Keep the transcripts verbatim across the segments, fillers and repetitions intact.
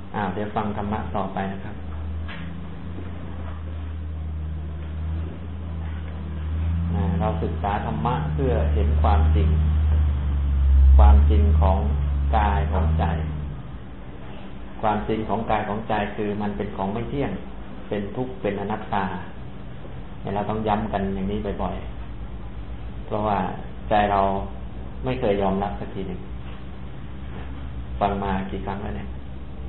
อ้าวเดี๋ยวฟังธรรมะต่อไปนะครับเราศึกษาธรรมะเพื่อเห็นความจริงความจริงของกายของใจความจริงของกายของใจคือมันเป็นของไม่เที่ยงเป็นทุกข์เป็นอนัตตาเนี่ยเราต้องย้ำกันอย่างนี้บ่อยๆเพราะว่าใจเราไม่เคยยอมรับสักทีหนึ่งฟังมากี่ครั้งแล้วเนี่ย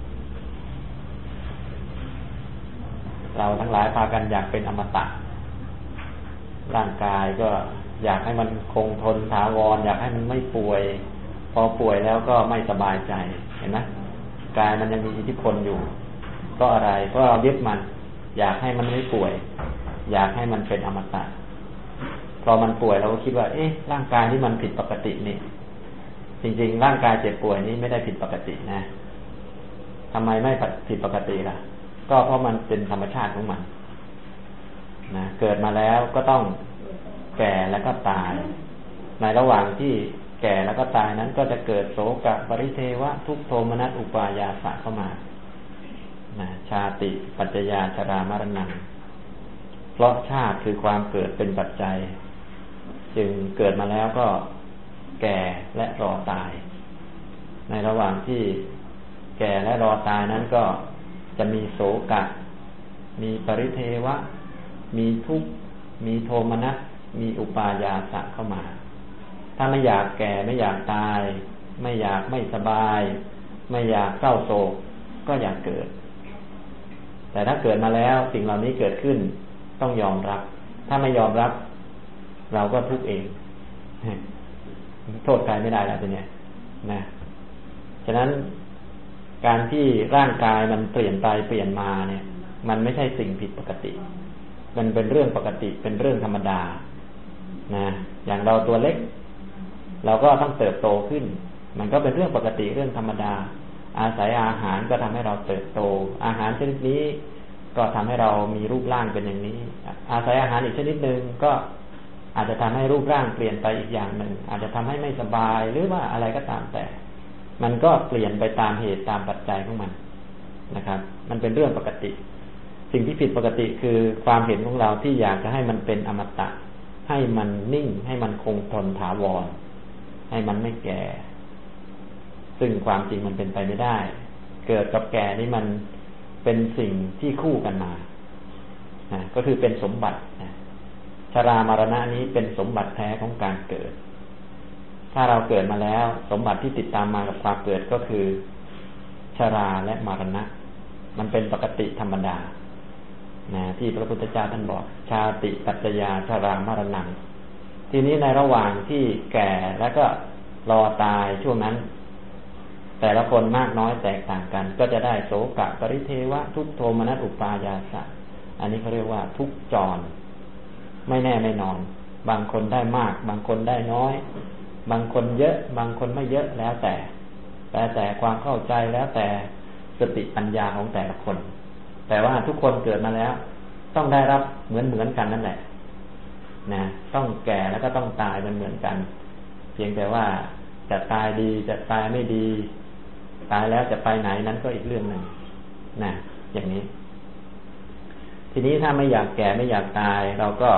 เราทั้งหลายพากันอยากเป็นอมตะร่างกายก็อยากให้มันคงทนถาวรอยากให้มันไม่ป่วยพอป่วยแล้วก็ไม่สบายใจเห็นไหมกายมันยังมีอิทธิพลอยู่ก็อะไรเพราะเรายึดมันอยากให้มันไม่ป่วยอยากให้มันเป็นอมตะพอมันป่วยเราก็คิดว่าเอ๊ะร่างกายที่มันผิดปกตินี่จริงๆร่างกายเจ็บป่วยนี้ไม่ได้ผิดปกตินะทำไมไม่ผิดปกติล่ะก็เพราะมันเป็นธรรมชาติของมันนะเกิดมาแล้วก็ต้องแก่แล้วก็ตายในระหว่างที่แก่แล้วก็ตายนั้นก็จะเกิดโศกะปริเทวะทุกขโทมนัสอุปายาสะเข้ามานะชาติปัจจยาชรามรณะเพราะชาติคือความเกิดเป็นปัจจัยจึงเกิดมาแล้วก็แก่และรอตายในระหว่างที่แก่และรอตายนั้นก็จะมีโศกะมีปริเทวะมีทุกข์มีโทมนัสมีอุปายาสะเข้ามาถ้าไม่อยากแก่ไม่อยากตายไม่อยากไม่สบายไม่อยากเศร้าโศกก็อยากเกิดแต่ถ้าเกิดมาแล้วสิ่งเหล่านี้เกิดขึ้นต้องยอมรับถ้าไม่ยอมรับเราก็ทุกข์เองโทษใครไม่ได้แล้วตัวเนี้ยนะฉะนั้นการที่ร่างกายมันเปลี่ยนไปเปลี่ยนมาเนี่ยมันไม่ใช่สิ่งผิดปกติมันเป็นเรื่องปกติเป็นเรื่องธรรมดานะอย่างเราตัวเล็กเราก็ต้องเติบโตขึ้นมันก็เป็นเรื่องปกติเรื่องธรรมดาอาศัยอาหารก็ทำให้เราเติบโตอาหารชนิดนี้ก็ทำให้เรามีรูปร่างเป็นอย่างนี้อาศัยอาหารอีกชนิดหนึ่งก็อาจจะทำให้รูปร่างเปลี่ยนไปอีกอย่างหนึ่งอาจจะทำให้ไม่สบายหรือว่าอะไรก็ตามแต่มันก็เปลี่ยนไปตามเหตุตามปัจจัยของมันนะครับมันเป็นเรื่องปกติสิ่งที่ผิดปกติคือความเห็นของเราที่อยากจะให้มันเป็นอมตะให้มันนิ่งให้มันคงทนถาวรให้มันไม่แก่ซึ่งความจริงมันเป็นไปไม่ได้เกิดกับแก่นี่มันเป็นสิ่งที่คู่กันมานะก็คือเป็นสมบัตินะชรามรณะนี้เป็นสมบัติแท้ของการเกิดถ้าเราเกิดมาแล้วสมบัติที่ติดตามมากับความเกิดก็คือชราและมรณะมันเป็นปกติธรรมดานะที่พระพุทธเจ้าท่านบอกชาติปัจจยาชรามรณะทีนี้ในระหว่างที่แก่แล้วก็รอตายช่วงนั้นแต่ละคนมากน้อยแตกต่างกันก็จะได้โศกะปริเทวะทุกขโทมนัสอุปายาสะอันนี้เขาเรียกว่าทุกจรไม่แน่ไม่นอนบางคนได้มากบางคนได้น้อยบางคนเยอะบางคนไม่เยอะแล้วแต่แล้วแต่ความเข้าใจแล้วแต่สติปัญญาของแต่ละคนแต่ว่าทุกคนเกิดมาแล้วต้องได้รับเหมือนเหมือนกันนั่นแหละนะต้องแก่แล้วก็ต้องตายเหมือนเหมือนกันเพียงแต่ว่าจะตายดีจะตายไม่ดีตายแล้วจะไปไหนนั้นก็อีกเรื่องหนึ่งนะอย่างนี้ทีนี้ถ้าไม่อยากแก่ไม่อยากตายเราก็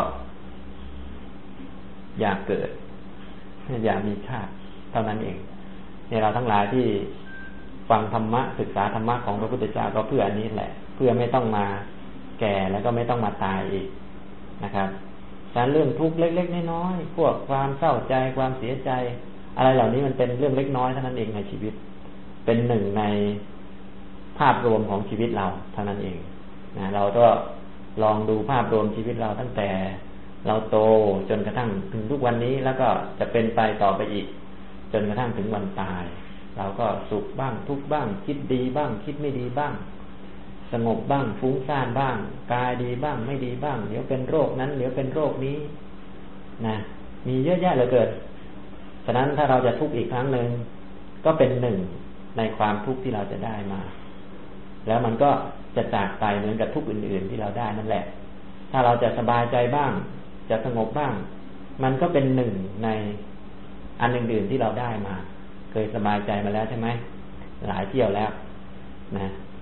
อยากเกิดอยากมีชาติเท่านั้นเองเนี่ยเราทั้งหลายที่ฟังธรรมะศึกษาธรรมะของพระพุทธเจ้าก็เพื่ออันนี้แหละเพื่อไม่ต้องมาแก่แล้วก็ไม่ต้องมาตายอีกนะครับการเรื่องทุกข์เล็กๆน้อยๆพวกความเศร้าใจความเสียใจอะไรเหล่านี้มันเป็นเรื่องเล็กน้อยเท่านั้นเองในชีวิตเป็นหนึ่งในภาพรวมของชีวิตเราเท่านั้นเองนะเราก็ลองดูภาพรวมชีวิตเราตั้งแต่เราโตจนกระทั่งถึงทุกวันนี้แล้วก็จะเป็นไปต่อไปอีกจนกระทั่งถึงวันตายเราก็สุขบ้างทุกข์บ้างคิดดีบ้างคิดไม่ดีบ้างสงบบ้างฟุ้งซ่านบ้างกายดีบ้างไม่ดีบ้างเดี๋ยวเป็นโรคนั้นเดี๋ยวเป็นโรคนี้นะมีเยอะแยะเหลือเกินฉะนั้นถ้าเราจะทุกข์อีกครั้งหนึ่งก็เป็นหนึ่งในความทุกข์ที่เราจะได้มาแล้วมันก็จะจากไปเหมือนกับทุกข์อื่นๆที่เราได้นั่นแหละถ้าเราจะสบายใจบ้างจะสงบบ้างมันก็เป็นหนึ่งในอันอื่นๆที่เราได้มาเคยสบายใจมาแล้วใช่ไหมหลายเที่ยวแล้วนะ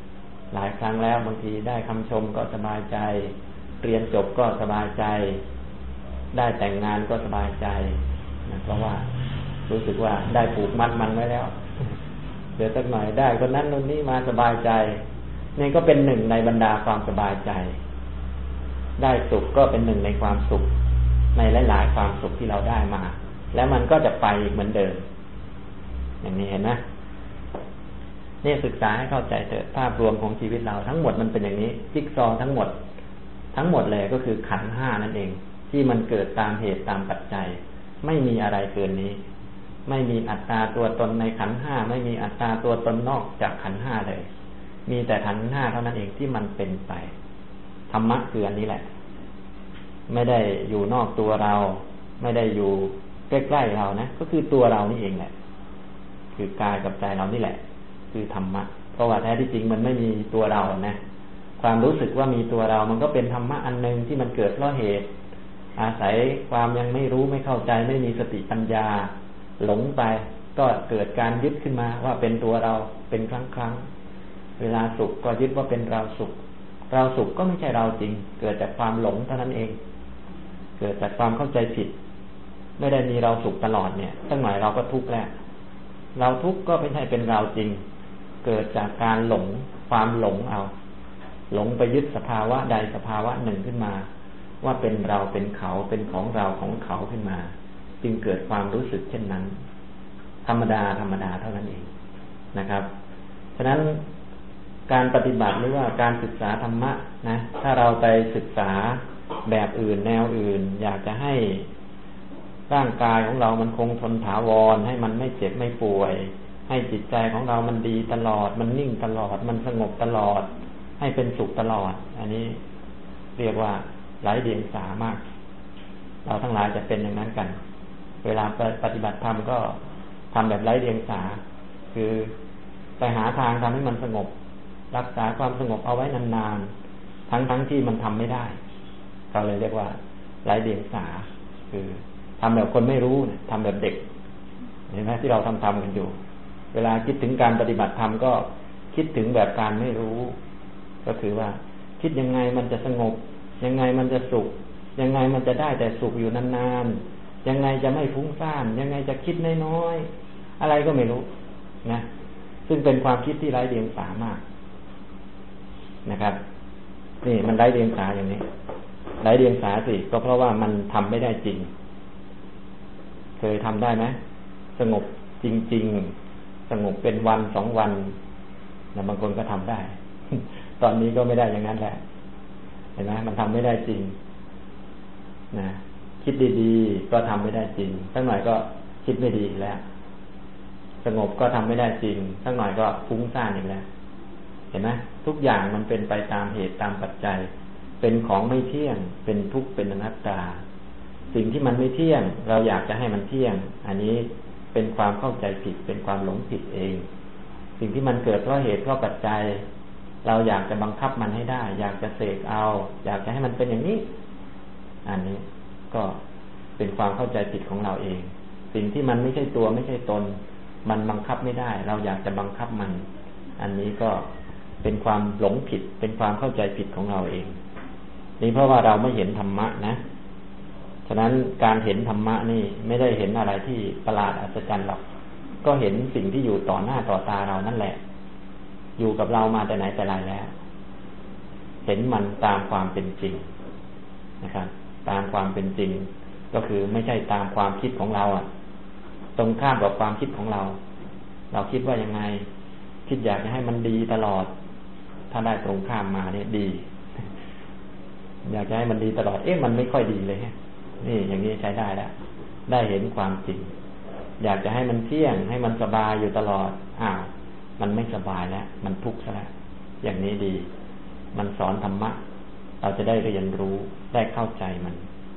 หลายครั้งแล้วบางทีได้คำชมก็สบายใจเรียนจบก็สบายใจได้แต่งงานก็สบายใจนะเพราะว่ารู้สึกว่าได้ผูกมัดมันไว้แล้วเดี๋ยวสักหน่อยได้คนนั้นคนนี้มาสบายใจนี่ก็เป็นหนึ่งในบรรดาความสบายใจได้สุขก็เป็นหนึ่งในความสุขในหลายๆความสุขที่เราได้มาแล้วมันก็จะไปอีกเหมือนเดิมอย่างนี้เห็นไหมนี่ศึกษาให้เข้าใจเถิดภาพรวมของชีวิตเราทั้งหมดมันเป็นอย่างนี้จิ๊กซอว์ทั้งหมดทั้งหมดเลยก็คือขันธ์ห้านั่นเองที่มันเกิดตามเหตุตามปัจจัยไม่มีอะไรเกินนี้ไม่มีอัตตาตัวตนในขันธ์ห้าไม่มีอัตตาตัวตนนอกจากขันธ์ห้าเลยมีแต่ขันธ์ห้าเท่านั้นเองที่มันเป็นไปธรรมะคืออันนี้แหละไม่ได้อยู่นอกตัวเราไม่ได้อยู่ใกล้ๆเรานะก็คือตัวเรานี่เองแหละคือกายกับใจเรานี่แหละคือธรรมะเพราะว่าแท้ที่จริงมันไม่มีตัวเรานะความรู้สึกว่ามีตัวเรามันก็เป็นธรรมะอันนึงที่มันเกิดเพราะเหตุอาศัยความยังไม่รู้ไม่เข้าใจไม่มีสติปัญญาหลงไปก็เกิดการยึดขึ้นมาว่าเป็นตัวเราเป็นครั้งครั้งเวลาสุขก็ยึดว่าเป็นเราสุขเราสุขก็ไม่ใช่เราจริงเกิดจากความหลงเท่านั้นเองเกิดจากความเข้าใจผิดไม่ได้มีเราสุขตลอดเนี่ยสักหน่อยเราก็ทุกข์แล้วเราทุกข์ก็ไม่ใช่เป็นเราจริงเกิดจากการหลงความหลงเอาหลงไปยึดสภาวะใดสภาวะหนึ่งขึ้นมาว่าเป็นเราเป็นเขาเป็นของเราของเขาขึ้นมาจึงเกิดความรู้สึกเช่นนั้นธรรมดาธรรมดาเท่านั้นเองนะครับฉะนั้นการปฏิบัติหรือว่าการศึกษาธรรมะนะถ้าเราไปศึกษาแบบอื่นแนวอื่นอยากจะให้ร่างกายของเรามันคงทนถาวรให้มันไม่เจ็บไม่ป่วยให้จิตใจของเรามันดีตลอดมันนิ่งตลอดมันสงบตลอดให้เป็นสุขตลอดอันนี้เรียกว่าไร้เดียงสามากเราทั้งหลายจะเป็นอย่างนั้นกันเวลาปฏิบัติธรรมก็ทำแบบไร้เดียงสาคือไปหาทางทำให้มันสงบรักษาความสงบเอาไว้นานๆทั้งทั้งที่มันทำไม่ได้เราเลยเรียกว่าไร้เดียงสาคือทำแบบคนไม่รู้เนี่ยทำแบบเด็กเห็นไหมที่เราทำทำกันอยู่เวลาคิดถึงการปฏิบัติธรรมก็คิดถึงแบบการไม่รู้ก็คือว่าคิดยังไงมันจะสงบยังไงมันจะสุขยังไงมันจะได้แต่สุขอยู่นานๆยังไงจะไม่ฟุ้งซ่านยังไงจะคิดน้อยๆอะไรก็ไม่รู้นะซึ่งเป็นความคิดที่ไร้เดียงสามากนะครับนี่มันไร้เดียงสาอย่างนี้ไร้เดียงสาสิก็เพราะว่ามันทำไม่ได้จริงเคยทำได้ไหมสงบจริงๆสงบเป็นวันสองวันนะบางคนก็ทำได้ ตอนนี้ก็ไม่ได้อย่างนั้นแหละเห็นไหมมันทำไม่ได้จริงนะคิดดีๆก็ทำไม่ได้จริงสักหน่อยก็คิดไม่ดีแล้วสงบก็ทำไม่ได้จริงสักหน่อยก็ฟุ้งซ่านอีกแล้วเห็นไหมทุกอย่างมันเป็นไปตามเหตุตามปัจจัยเป็นของไม่เที่ยงเป็นทุกข์เป็นอนัตตาสิ่งที่มันไม่เที่ยงเราอยากจะให้มันเที่ยงอันนี้เป็นความเข้าใจผิดเป็นความหลงผิดเองสิ่งที่มันเกิดเพราะเหตุเพราะปัจจัยเราอยากจะบังคับมันให้ได้อยากจะเสกเอาอยากจะให้มันเป็นอย่างนี้อันนี้ก็เป็นความเข้าใจผิดของเราเองสิ่งที่มันไม่ใช่ตัวไม่ใช่ตนมันบังคับไม่ได้เราอยากจะบังคับมันอันนี้ก็เป็นความหลงผิดเป็นความเข้าใจผิดของเราเองนี่เพราะว่าเราไม่เห็นธรรมะนะฉะนั้นการเห็นธรรมะนี่ไม่ได้เห็นอะไรที่ประหลาดอัศจรรย์หรอกก็เห็นสิ่งที่อยู่ต่อหน้าต่อตาเรานั่นแหละอยู่กับเรามาแต่ไหนแต่ไรแล้วเห็นมันตามความเป็นจริงนะครับตามความเป็นจริงก็คือไม่ใช่ตามความคิดของเราอ่ะตรงข้ามกับความคิดของเราเราคิดว่ายังไงคิดอยากจะให้มันดีตลอดถ้าได้ตรงข้ามมาเนี่ยดีอยากจะให้มันดีตลอดเอ๊ะมันไม่ค่อยดีเลยนี่อย่างนี้ใช้ได้แล้วได้เห็นความจริงอยากจะให้มันเที่ยงให้มันสบายอยู่ตลอดอ้าวมันไม่สบายแล้วมันทุกข์ซะแล้วอย่างนี้ดีมันสอนธรรมะเราจะได้เรียนรู้ได้เข้าใจมัน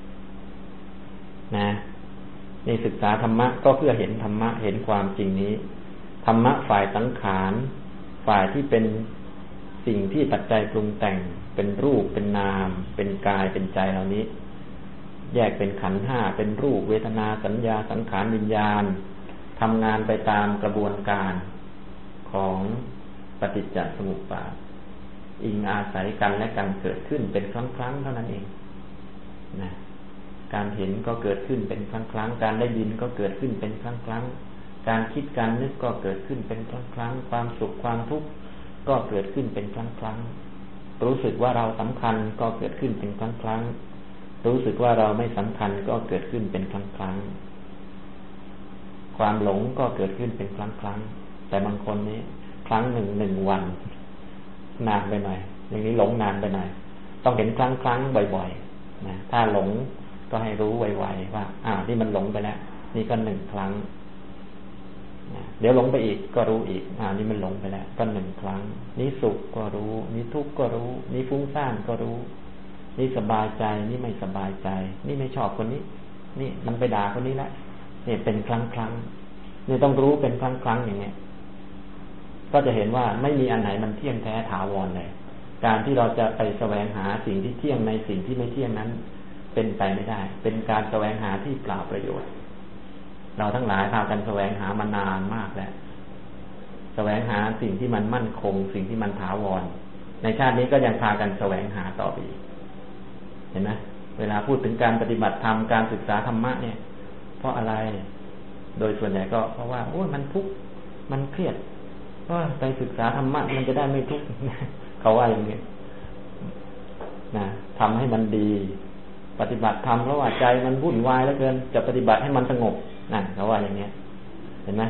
นะนี่ศึกษาธรรมะก็เพื่อเห็นธรรมะเห็นความจริงนี้ธรรมะฝ่ายสังขารฝ่ายที่เป็นสิ่งที่ปัจจัยปรุงแต่งเป็นรูปเป็นนามเป็นกายเป็นใจเหล่านี้แยกเป็นขันธ์ห้าเป็นรูปเวทนาสัญญาสังขารวิญญาณทำงานไปตามกระบวนการของปฏิจจสมุปบาทอิงอาศัยกันและกันเกิดขึ้นเป็นครั้งครั้งเท่านั้นเองนะการเห็นก็เกิดขึ้นเป็นครั้งครั้งการได้ยินก็เกิดขึ้นเป็นครั้งครั้งการคิดการนึกก็เกิดขึ้นเป็นครั้งครั้งความสุขความทุกข์ก็เกิดขึ้นเป็นครั้งครั้งรู้สึกว่าเราสำคัญก็เกิดขึ้นเป็นครั้งครั้งรู้สึกว่าเราไม่สำคัญก็เกิดขึ้นเป็นครั้งครั้งความหลงก็เกิดขึ้นเป็นครั้งครั้งแต่บางคนนี้ครั้งหนึ่งหนึ่งวันนานไปหน่อยอย่างนี้หลงนานไปหน่อยต้องเห็นครั้งครั้งบ่อยๆนะถ้าหลงก็ให้รู้ไวๆว่าอ่าที่มันหลงไปแล้วนี่ก็หนึ่งครั้งนะเดี๋ยวหลงไปอีกก็รู้อีกอ่านี่มันหลงไปแล้วก็หนึ่งครั้งนี่สุขก็รู้นี่ทุกข์ก็รู้นี่ฟุ้งซ่านก็รู้นี่สบายใจนี่ไม่สบายใจนี่ไม่ชอบคนนี้นี่มันไปด่าคนนี้ละนี่เป็นครั้งครั้งนี่ต้องรู้เป็นครั้งครั้งอย่างเงี้ยก็จะเห็นว่าไม่มีอันไหนมันเที่ยงแท้ถาวรเลยการที่เราจะไปแสวงหาสิ่งที่เที่ยงในสิ่งที่ไม่เที่ยงนั้นเป็นไปไม่ได้เป็นการแสวงหาที่เปล่าประโยชน์เราทั้งหลายพากันแสวงหามานานมากแล้วแสวงหาสิ่งที่มันมั่นคงสิ่งที่มันถาวรในชาตินี้ก็ยังพากันแสวงหาต่อไปอีกเห็นไหมเวลาพูดถึงการปฏิบัติธรรมการศึกษาธรรมะเนี่ยเพราะอะไรโดยส่วนใหญ่ก็เพราะว่าโอ้ยมันทุกข์มันเครียดก็ไปศึกษาธรรมะมันจะได้ไม่ทุกข์เขาว่าอย่างนี้นะทำให้มันดีปฏิบัติธรรมเพราะว่าใจมันวุ่นวายเหลือเกินจะปฏิบัติให้มันสงบนั่นเขาว่าอย่างนี้เห็นไหม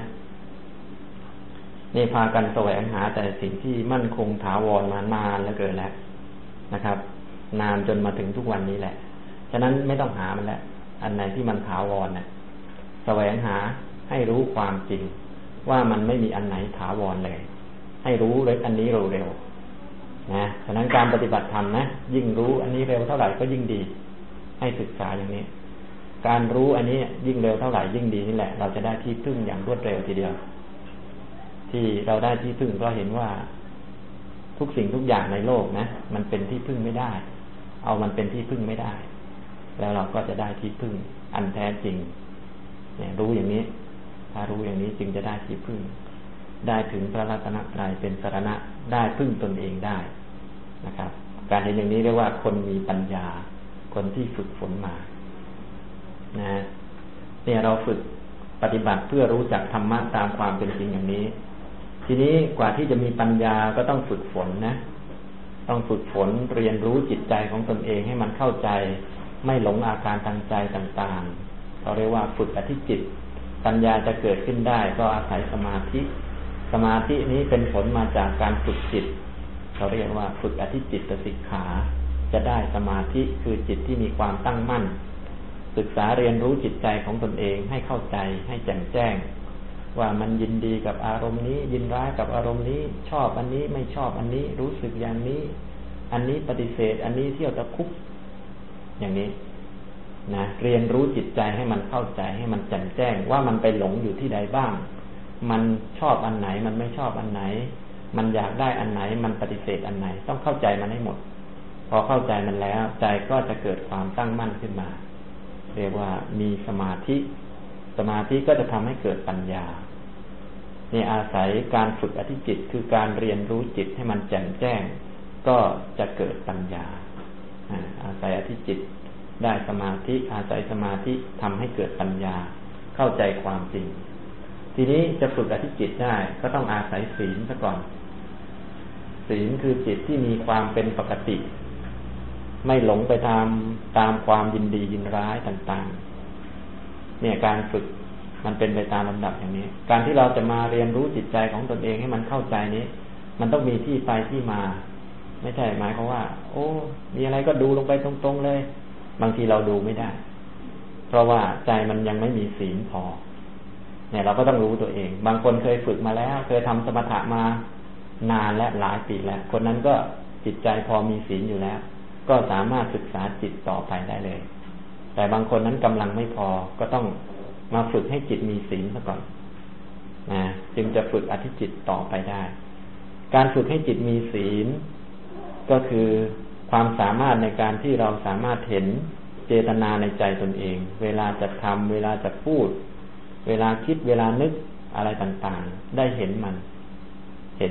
นี่พากันแสวงหาแต่สิ่งที่มั่นคงถาวรมานานเหลือเกินแล้วนะครับนานจนมาถึงทุกวันนี้แหละฉะนั้นไม่ต้องหามันแล้วอันไหนที่มันถาวรน่ะแสวงหาให้รู้ความจริงว่ามันไม่มีอันไหนถาวรเลยให้รู้เลยอันนี้เร็วๆนะฉะนั้นการปฏิบัติธรรมนะยิ่งรู้อันนี้เร็วเท่าไหร่ก็ยิ่งดีให้ศึกษาอย่างนี้การรู้อันนี้ยิ่งเร็วเท่าไหร่ยิ่งดีนี่แหละเราจะได้ที่พึ่งอย่างรวดเร็วทีเดียวที่เราได้ที่พึ่งก็เห็นว่าทุกสิ่งทุกอย่างในโลกนะมันเป็นที่พึ่งไม่ได้เอามันเป็นที่พึ่งไม่ได้แล้วเราก็จะได้ที่พึ่งอันแท้จริงเนี่ยรู้อย่างนี้ถ้ารู้อย่างนี้จึงจะได้ที่พึ่งได้ถึงพระรัตนตรัยเป็นสรณะได้พึ่งตนเองได้นะครับการเห็นอย่างนี้เรียกว่าคนมีปัญญาคนที่ฝึกฝนมานะเนี่ยเราฝึกปฏิบัติเพื่อรู้จักธรรมะตามความเป็นจริงอย่างนี้ทีนี้กว่าที่จะมีปัญญาก็ต้องฝึกฝนนะต้องฝึกฝนเรียนรู้จิตใจของตนเองให้มันเข้าใจไม่หลงอาการทางใจต่างๆเราเรียกว่าฝึกอธิจิตปัญญาจะเกิดขึ้นได้ก็อาศัยสมาธิสมาธินี้เป็นผลมาจากการฝึกจิตเราเรียกว่าฝึกอธิจิตสิกขาจะได้สมาธิคือจิตที่มีความตั้งมั่นศึกษาเรียนรู้จิตใจของตนเองให้เข้าใจให้แจ่มแจ้งว่ามันยินดีกับอารมณ์นี้ยินร้ายกับอารมณ์นี้ชอบอันนี้ไม่ชอบอันนี้รู้สึกอย่างนี้อันนี้ปฏิเสธอันนี้เที่ยวตะคุบอย่างนี้นะเรียนรู้จิตใจให้มันเข้าใจให้มันแจ่มแจ้งว่ามันไปหลงอยู่ที่ใดบ้างมันชอบอันไหนมันไม่ชอบอันไหนมันอยากได้อันไหนมันปฏิเสธอันไหนต้องเข้าใจมันให้หมดพอเข้าใจมันแล้วใจก็จะเกิดความตั้งมั่นขึ้นมาเรียกว่ามีสมาธิสมาธิก็จะทำให้เกิดปัญญานี่อาศัยการฝึกอธิจิตคือการเรียนรู้จิตให้มันแจ่มแจ้งก็จะเกิดปัญญาอาศัยอธิจิตได้สมาธิอาศัยสมาธิทำให้เกิดปัญญาเข้าใจความจริงทีนี้จะฝึกอธิจิตได้ก็ต้องอาศัยศีลซะก่อนศีลคือจิตที่มีความเป็นปกติไม่หลงไปตามตามความยินดียินร้ายต่างๆเนี่ยการฝึกมันเป็นไปตามลำดับอย่างนี้การที่เราจะมาเรียนรู้จิตใจของตนเองให้มันเข้าใจนี้มันต้องมีที่ไปที่มาไม่ใช่หมายความว่าโอ้มีอะไรก็ดูลงไปตรงๆเลยบางทีเราดูไม่ได้เพราะว่าใจมันยังไม่มีศีลพอเนี่ยเราก็ต้องรู้ตัวเองบางคนเคยฝึกมาแล้วเคยทำสมถะมานานและหลายปีแล้วคนนั้นก็จิตใจพอมีศีลอยู่แล้วก็สามารถศึกษาจิตต่อไปได้เลยแต่บางคนนั้นกำลังไม่พอก็ต้องมาฝึกให้จิตมีศีลซะก่อนนะจึงจะฝึกอธิจิตต่อไปได้การฝึกให้จิตมีศีลก็คือความสามารถในการที่เราสามารถเห็นเจตนาในใจตนเองเวลาจะทำเวลาจะพูดเวลาคิดเวลานึกอะไรต่างๆได้เห็นมันเห็น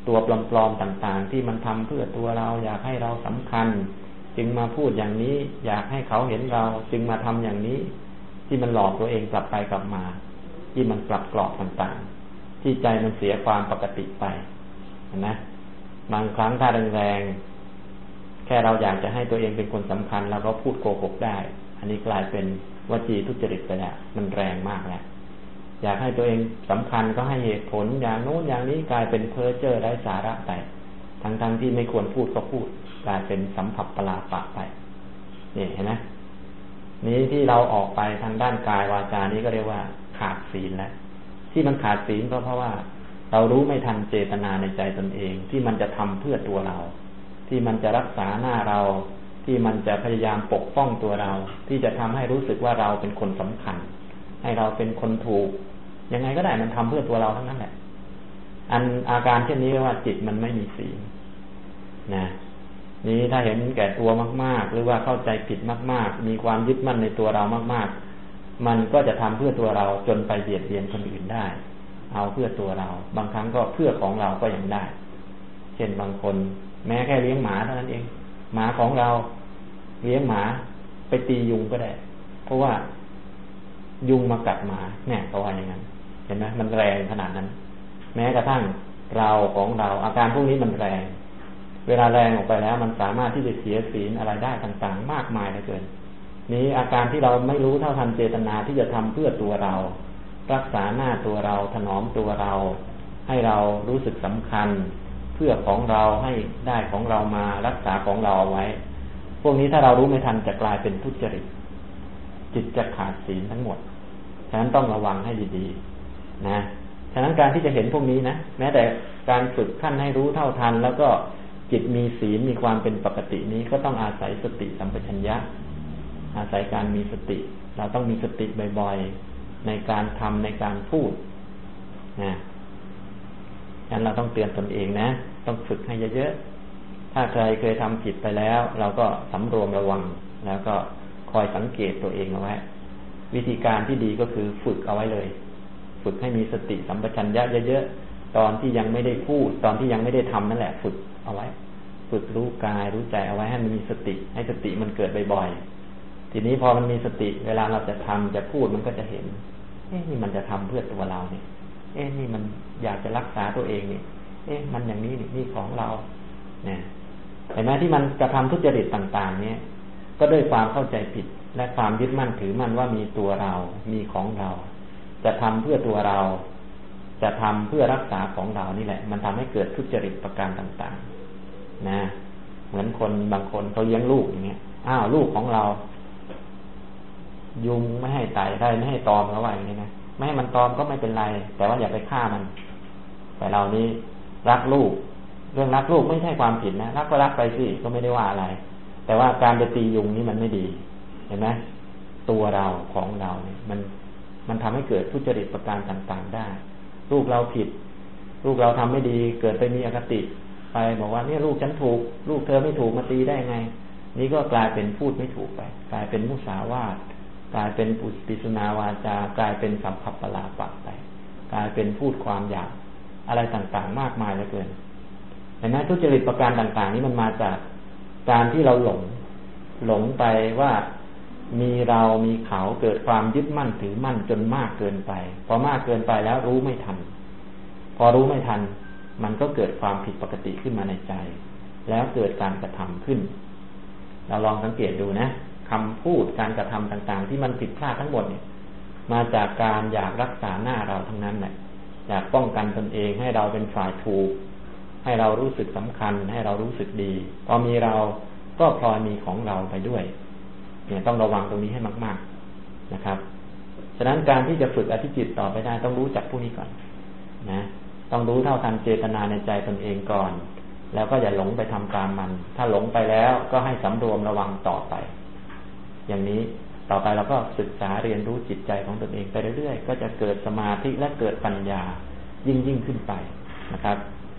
ตัวปลอมๆต่างๆที่มันทำเพื่อตัวเราอยากให้เราสำคัญจึงมาพูดอย่างนี้อยากให้เขาเห็นเราจึงมาทำอย่างนี้ที่มันหลอกตัวเองกลับไปกลับมาที่มันกลับกรอกต่างๆที่ใจมันเสียความปกติไปนะบางครั้งถ้าแรงๆแค่เราอยากจะให้ตัวเองเป็นคนสำคัญแล้วก็พูดโกหกได้อันนี้กลายเป็นวจีทุจริตไปแล้วมันแรงมากแล้วอยากให้ตัวเองสำคัญก็ให้เหตุผลอย่างโน้นอย่างนี้กลายเป็นเพ้อเจ้อไร้สาระไปทั้งๆที่ไม่ควรพูดก็พูดกลายเป็นสัมผัสปลาปะไปนี่เห็นไหมนี้ที่เราออกไปทางด้านกายวาจานี้ก็เรียกว่าขาดศีลแล้วที่มันขาดศีลก็เพราะว่าเรารู้ไม่ทันเจตนาในใจตนเองที่มันจะทำเพื่อตัวเราที่มันจะรักษาหน้าเราที่มันจะพยายามปกป้องตัวเราที่จะทำให้รู้สึกว่าเราเป็นคนสำคัญให้เราเป็นคนถูกยังไงก็ได้มันทำเพื่อตัวเราทั้งนั้นแหละอันอาการเช่นนี้เรียกว่าจิตมันไม่มีศีลนะนี้ถ้าเห็นแก่ตัวมากๆหรือว่าเข้าใจผิดมากๆมีความยึดมั่นในตัวเรามากๆมันก็จะทำเพื่อตัวเราจนไปเบียดเบียนคนอื่นได้เอาเพื่อตัวเราบางครั้งก็เพื่อของเราก็ยังได้เช่นบางคนแม้แค่เลี้ยงหมาเท่านั้นเองหมาของเราเลี้ยงหมาไปตียุงก็ได้เพราะว่ายุงมากัดหมาเนี่ยเขาว่าอย่างนั้นเห็นไหมมันแรงขนาดนั้นแม้กระทั่งเราของเราอาการพวกนี้มันแรงเวลาแรงออกไปแล้วมันสามารถที่จะเสียศีลอะไรได้ต่างๆมากมายเหลือเกินนี้อาการที่เราไม่รู้เท่าทันเจตนาที่จะทำเพื่อตัวเรารักษาหน้าตัวเราถนอมตัวเราให้เรารู้สึกสำคัญเพื่อของเราให้ได้ของเรามารักษาของเราเอาไว้พวกนี้ถ้าเรารู้ไม่ทันจะกลายเป็นทุจริตจิตจะขาดศีลทั้งหมดฉะนั้นต้องระวังให้ดีๆนะฉะนั้นการที่จะเห็นพวกนี้นะแม้แต่การฝึกขั้นให้รู้เท่าทันแล้วก็จิตมีศีลมีความเป็นปกตินี้ก็ต้องอาศัยสติสัมปชัญญะอาศัยการมีสติเราต้องมีสติบ่อยๆในการทำในการพูดนะฉะนั้นเราต้องเตือนตนเองนะต้องฝึกให้เยอะๆถ้าใครเคยทำผิดไปแล้วเราก็สำรวมระวังแล้วก็คอยสังเกตตัวเองเอาไว้วิธีการที่ดีก็คือฝึกเอาไว้เลยฝึกให้มีสติสัมปชัญญะเยอะๆตอนที่ยังไม่ได้พูดตอนที่ยังไม่ได้ทำนั่นแหละฝึกเอาไว้ฝึกรู้กายรู้ใจเอาไว้ให้มันมีสติให้สติมันเกิดบ่อยๆทีนี้พอมันมีสติเวลาเราจะทำจะพูดมันก็จะเห็นเอ๊ะนี่มันจะทำเพื่อตัวเราเนี่ยเอ๊ะนี่มันอยากจะรักษาตัวเองเนี่ยเอ๊ะมันอย่างนี้นี่ของเราเนี่ยเห็นไหมที่มันกระทำทุจริตต่างๆเนี่ยก็ด้วยความเข้าใจผิดและความยึดมั่นถือมั่นว่ามีตัวเรามีของเราจะทำเพื่อตัวเราจะทำเพื่อรักษาของเรานี่แหละมันทำให้เกิดทุจริตประการต่างๆนะเหมือนคนบางคนเขาเลี้ยงลูกอย่างเงี้ยอ้าวลูกของเรายุงไม่ให้ไต่ได้ไม่ให้ตอมเขาไว้อย่างนี้นะไม่ให้มันตอมก็ไม่เป็นไรแต่ว่าอย่าไปฆ่ามันแต่เรานี้รักลูกเรื่องรักลูกไม่ใช่ความผิดนะรักก็รักไปสิก็ไม่ได้ว่าอะไรแต่ว่าการไปตียุงนี่มันไม่ดีเห็นไหมตัวเราของเราเนี่ยมันมันทำให้เกิดทุจริตประการต่างๆได้ลูกเราผิดลูกเราทำไม่ดีเกิดไปมีอคติไปบอกว่าเนี่ยลูกฉันถูกลูกเธอไม่ถูกมาตีได้ไงนี่ก็กลายเป็นพูดไม่ถูกไปกลายเป็นมุสาวาทกลายเป็นปิสุนาวาจากลายเป็นสัมผัสปลาปะไปกลายเป็นพูดความหยาบอะไรต่างๆมากมายเหลือเกินเห็นไหมทุจริตประการต่างๆนี้มันมาจากการที่เราหลงหลงไปว่ามีเรามีเขาเกิดความยึดมั่นถือมั่นจนมากเกินไปพอมากเกินไปแล้วรู้ไม่ทันพอรู้ไม่ทันมันก็เกิดความผิดปกติขึ้นมาในใจแล้วเกิดการกระทำขึ้นเราลองสังเกตดูนะคำพูดการกระทำต่างๆที่มันผิดพลาดทั้งหมดเนี่ยมาจากการอยากรักษาหน้าเราทั้งนั้นแหละอยากป้องกันตนเองให้เราเป็นฝ่ายถูกให้เรารู้สึกสำคัญให้เรารู้สึกดีพอมีเราก็พลอยมีของเราไปด้วยเนี่ยต้องระวังตรงนี้ให้มากๆนะครับฉะนั้นการที่จะฝึกอธิจิตต่อไปได้ต้องรู้จักพวกนี้ก่อนนะต้องรู้เท่าทันเจตนาในใจตนเองก่อนแล้วก็อย่าหลงไปทำตามมันถ้าหลงไปแล้วก็ให้สำรวมระวังต่อไปอย่างนี้ต่อไปเราก็ศึกษาเรียนรู้จิตใจของตนเองไปเรื่อยๆก็จะเกิดสมาธิและเกิดปัญญายิ่งยิ่งขึ้นไปนะครับ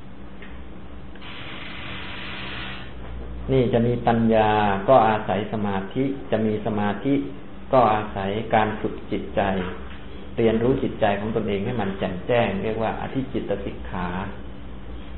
นี่จะมีปัญญาก็อาศัยสมาธิจะมีสมาธิก็อาศัยการฝึกจิตใจเรียนรู้จิตใจของตนเองให้มันแจ่มแจ้งเรียกว่าอธิจิตสิกขา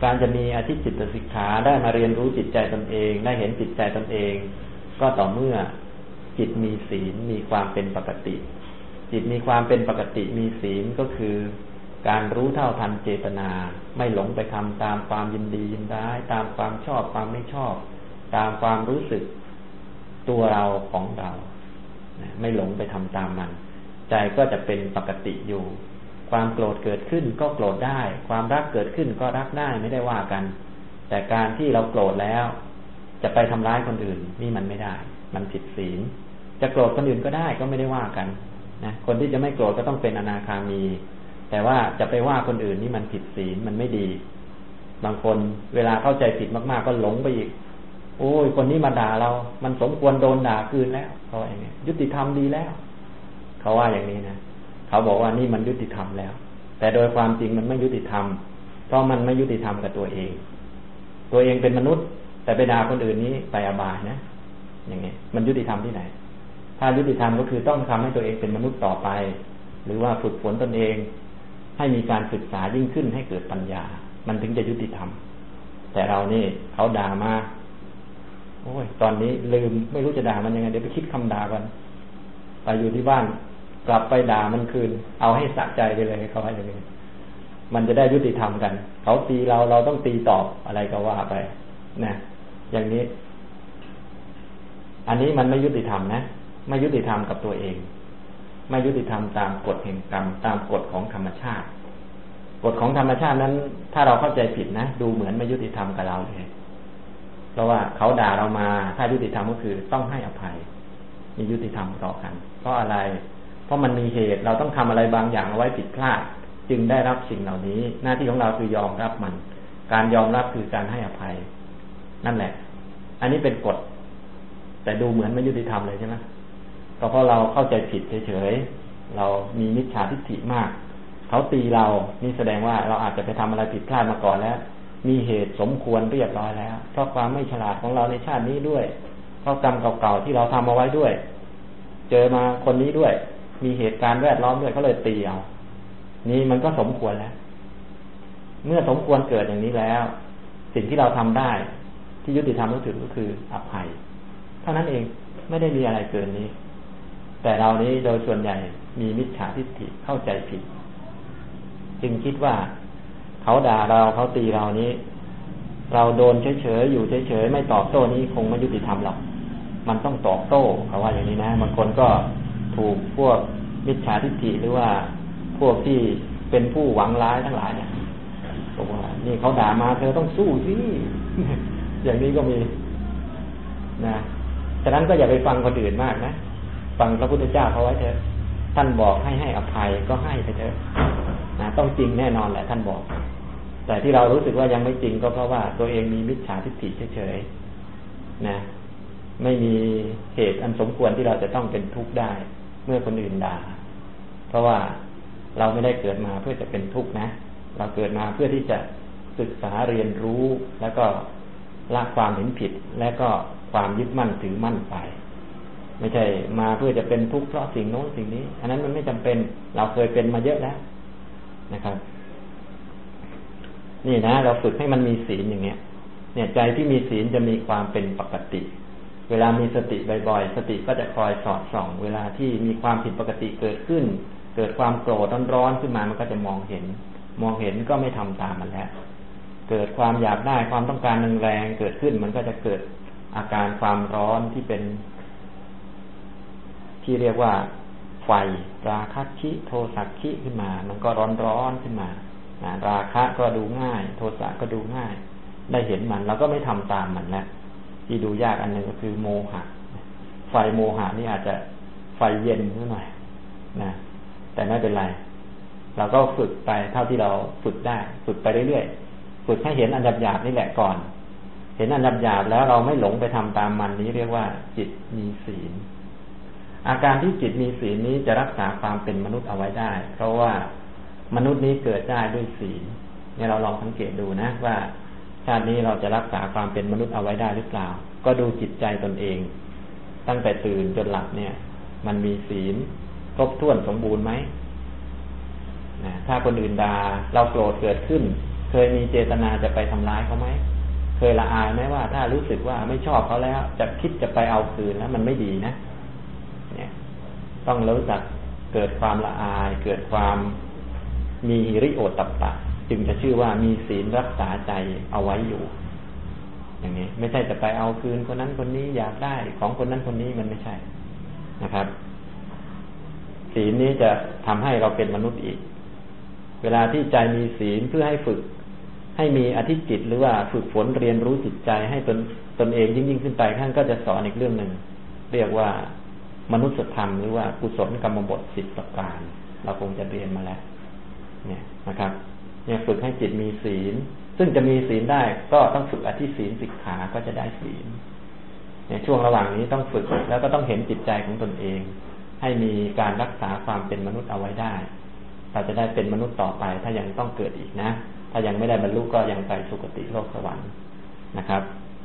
การจะมีอธิจิตตสิกขาได้มาเรียนรู้จิตใจตนเองได้เห็นจิตใจตนเองก็ต่อเมื่อจิตมีศีลมีความเป็นปกติจิตมีความเป็นปกติมีศีลก็คือการรู้เท่าทันเจตนาไม่หลงไปทำตามความยินดียินร้ายตามความชอบความไม่ชอบตามความรู้สึกตัวเราของเราไม่หลงไปทำตามมันใจก็จะเป็นปกติอยู่ความโกรธเกิดขึ้นก็โกรธได้ความรักเกิดขึ้นก็รักได้ไม่ได้ว่ากันแต่การที่เราโกรธแล้วจะไปทำร้ายคนอื่นนี่มันไม่ได้มันผิดศีลจะโกรธคนอื่นก็ได้ก็ไม่ได้ว่ากันนะคนที่จะไม่โกรธก็ต้องเป็นอนาคามีแต่ว่าจะไปว่าคนอื่นนี่มันผิดศีลมันไม่ดีบางคนเวลาเข้าใจผิดมากๆก็หลงไปอีกโอ้ยคนนี้มาด่าเรามันสมควรโดนด่าคืนแล้วเขาว่าอย่างนี้ยุติธรรมดีแล้วเขาว่าอย่างนี้นะเขาบอกว่านี่มันยุติธรรมแล้วแต่โดยความจริงมันไม่ยุติธรรมเพราะมันไม่ยุติธรรมกับตัวเองตัวเองเป็นมนุษย์แต่ไปด่าคนอื่นนี้ไปอบายนะอย่างนี้มันยุติธรรมที่ไหนถ้ายุติธรรมก็คือต้องทำให้ตัวเองเป็นมนุษย์ต่อไปหรือว่าฝึกฝนตนเองให้มีการศึกษายิ่งขึ้นให้เกิดปัญญามันถึงจะยุติธรรมแต่เรานี่เขาด่ามาโอ้ยตอนนี้ลืมไม่รู้จะด่ามันยังไงเดี๋ยวไปคิดคำด่ากันไปอยู่ที่บ้านกลับไปด่ามันคืนเอาให้สะใจไปเลยเขาว่าอย่างนี้มันจะได้ยุติธรรมกันเขาตีเราเราต้องตีตอบอะไรก็ว่าไปนะอย่างนี้อันนี้มันไม่ยุติธรรมนะไม่ยุติธรรมกับตัวเองไม่ยุติธรรมตามกฎแห่งกรรมตามกฎของธรรมชาติกฎของธรรมชาตินั้นถ้าเราเข้าใจผิดนะดูเหมือนไม่ยุติธรรมกับเราเลยเพราะว่าเขาด่าเรามาถ้ายุติธรรมก็คือต้องให้อภัยมียุติธรรมต่อกันเพราะอะไรเพราะมันมีเหตุเราต้องทำอะไรบางอย่างเอาไว้ผิดพลาดจึงได้รับสิ่งเหล่านี้หน้าที่ของเราคือยอมรับมันการยอมรับคือการให้อภัยนั่นแหละอันนี้เป็นกฎแต่ดูเหมือนไม่ยุติธรรมเลยใช่ไหมก็เพราะเราเข้าใจผิดเฉยๆเรามีมิจฉาทิฏฐิมากเขาตีเรานี่แสดงว่าเราอาจจะไปทำอะไรผิดพลาดมาก่อนแล้วมีเหตุสมควรเรียบร้อยแล้วเพราะความไม่ฉลาดของเราในชาตินี้ด้วยเพราะกรรมเก่าๆที่เราทำเอาไว้ด้วยเจอมาคนนี้ด้วยมีเหตุการณ์แวดล้อมด้วยเขาเลยตีเอานี่มันก็สมควรแล้วเมื่อสมควรเกิดอย่างนี้แล้วสิ่งที่เราทำได้ที่ยุติธรรมก็ถือก็คืออภัยเท่านั้นเองไม่ได้มีอะไรเกินนี้แต่เรานี้โดยส่วนใหญ่มีมิจฉาทิฏฐิเข้าใจผิดจึงคิดว่าเขาด่าเราเขาตีเรานี้เราโดนเฉยๆอยู่เฉยๆไม่ตอบโต้นี้คงไม่ยุติธรรมหรอกมันต้องตอบโต้เขาว่าอย่างนี้นะบางคนก็ถูกพวกมิจฉาทิฏฐิหรือว่าพวกที่เป็นผู้หวังร้ายทั้งหลายเนี่ยบอกว่านี่เขาด่ามาเธอต้องสู้สิ อย่างนี้ก็มีนะฉะนั้นก็อย่าไปฟังคนอื่นมากนะฟังพระพุทธเจ้าเขาไว้เถอะท่านบอกให้ให้อภัยก็ให้ไปเถอะนะต้องจริงแน่นอนแหละท่านบอกแต่ที่เรารู้สึกว่ายังไม่จริงก็เพราะว่าตัวเองมีมิจฉาทิฏฐิเฉยๆนะไม่มีเหตุอันสมควรที่เราจะต้องเป็นทุกข์ได้เมื่อคนอื่นด่าเพราะว่าเราไม่ได้เกิดมาเพื่อจะเป็นทุกข์นะเราเกิดมาเพื่อที่จะศึกษาเรียนรู้แล้วก็ละความเห็นผิดและก็ความยึดมั่นถือมั่นไปไม่ใช่มาเพื่อจะเป็นทุกข์เพราะสิ่งโน้นสิ่งนี้อันนั้นมันไม่จำเป็นเราเคยเป็นมาเยอะแล้วนะครับนี่นะเราฝึกให้มันมีศีลอย่างเงี้ยเนี่ยใจที่มีศีลจะมีความเป็นปกติเวลามีสติบ่อยๆสติก็จะคอยสอดส่องเวลาที่มีความผิดปกติเกิดขึ้นเกิดความโกรธร้อนๆขึ้นมามันก็จะมองเห็นมองเห็นก็ไม่ทำตามมันแล้วเกิดความอยากได้ความต้องการแรงๆเกิดขึ้นมันก็จะเกิดอาการความร้อนที่เป็นที่เรียกว่าไฟราคะชิโทสะชิขึ้นมามันก็ร้อนๆขึ้นมาราคะก็ดูง่ายโทสะก็ดูง่ายได้เห็นมันเราก็ไม่ทำตามมันแล้วที่ดูยากอันหนึ่งก็คือโมหะไฟโมหะนี่อาจจะไฟเย็นนิดหน่อยนะแต่ไม่เป็นไรเราก็ฝึกไปเท่าที่เราฝึกได้ฝึกไปเรื่อยๆฝึกให้เห็นอันหยาบๆนี่แหละก่อนเห็นอันหยาบๆแล้วเราไม่หลงไปทำตามมันนี้เรียกว่าจิตมีศีลอาการที่จิตมีศีลนี้จะรักษาความเป็นมนุษย์เอาไว้ได้เพราะว่ามนุษย์นี้เกิดได้ด้วยศีลเนี่ยเราลองสังเกตดูนะว่าชาตินี้เราจะรักษาความเป็นมนุษย์เอาไว้ได้หรือเปล่าก็ดูจิตใจตนเองตั้งแต่ตื่นจนหลับเนี่ยมันมีศีลครบถ้วนสมบูรณ์ไหมนะถ้าคนอื่นด่าเราโกรธเกิดขึ้นเคยมีเจตนาจะไปทำร้ายเขาไหมเคยละอายไหมว่าถ้ารู้สึกว่าไม่ชอบเขาแล้วจะคิดจะไปเอาคืนแล้วมันไม่ดีนะเนี่ยต้องรู้จักเกิดความละอายเกิดความมีหิริโอตตัปปะจึงจะชื่อว่ามีศีลรักษาใจเอาไว้อยู่อย่างนี้ไม่ใช่จะไปเอาคืนคนนั้นคนนี้อยากได้ของคนนั้นคนนี้มันไม่ใช่นะครับศีลนี้จะทำให้เราเป็นมนุษย์อีกเวลาที่ใจมีศีลเพื่อให้ฝึกให้มีอธิจิตหรือว่าฝึกฝนเรียนรู้จิตใจให้ตนตนเองยิ่งยิ่งขึ้นไปท่านก็จะสอนอีกเรื่องหนึ่งเรียกว่ามนุษยธรรมหรือว่ากุศลกรรมบทสิบประการเราคงจะเรียนมาแล้วเนี่ยนะครับเนี่ยฝึกให้จิตมีศีลซึ่งจะมีศีลได้ก็ต้องฝึกอธิศีลสิกขาก็จะได้ศีลในช่วงระหว่างนี้ต้องฝึกแล้วก็ต้องเห็นจิตใจของตนเองให้มีการรักษาความเป็นมนุษย์เอาไว้ได้เราจะได้เป็นมนุษย์ต่อไปถ้ายังต้องเกิดอีกนะถ้ายังไม่ได้บรรลุก็ยังไปสุคติโลกสวรรค์นะครับ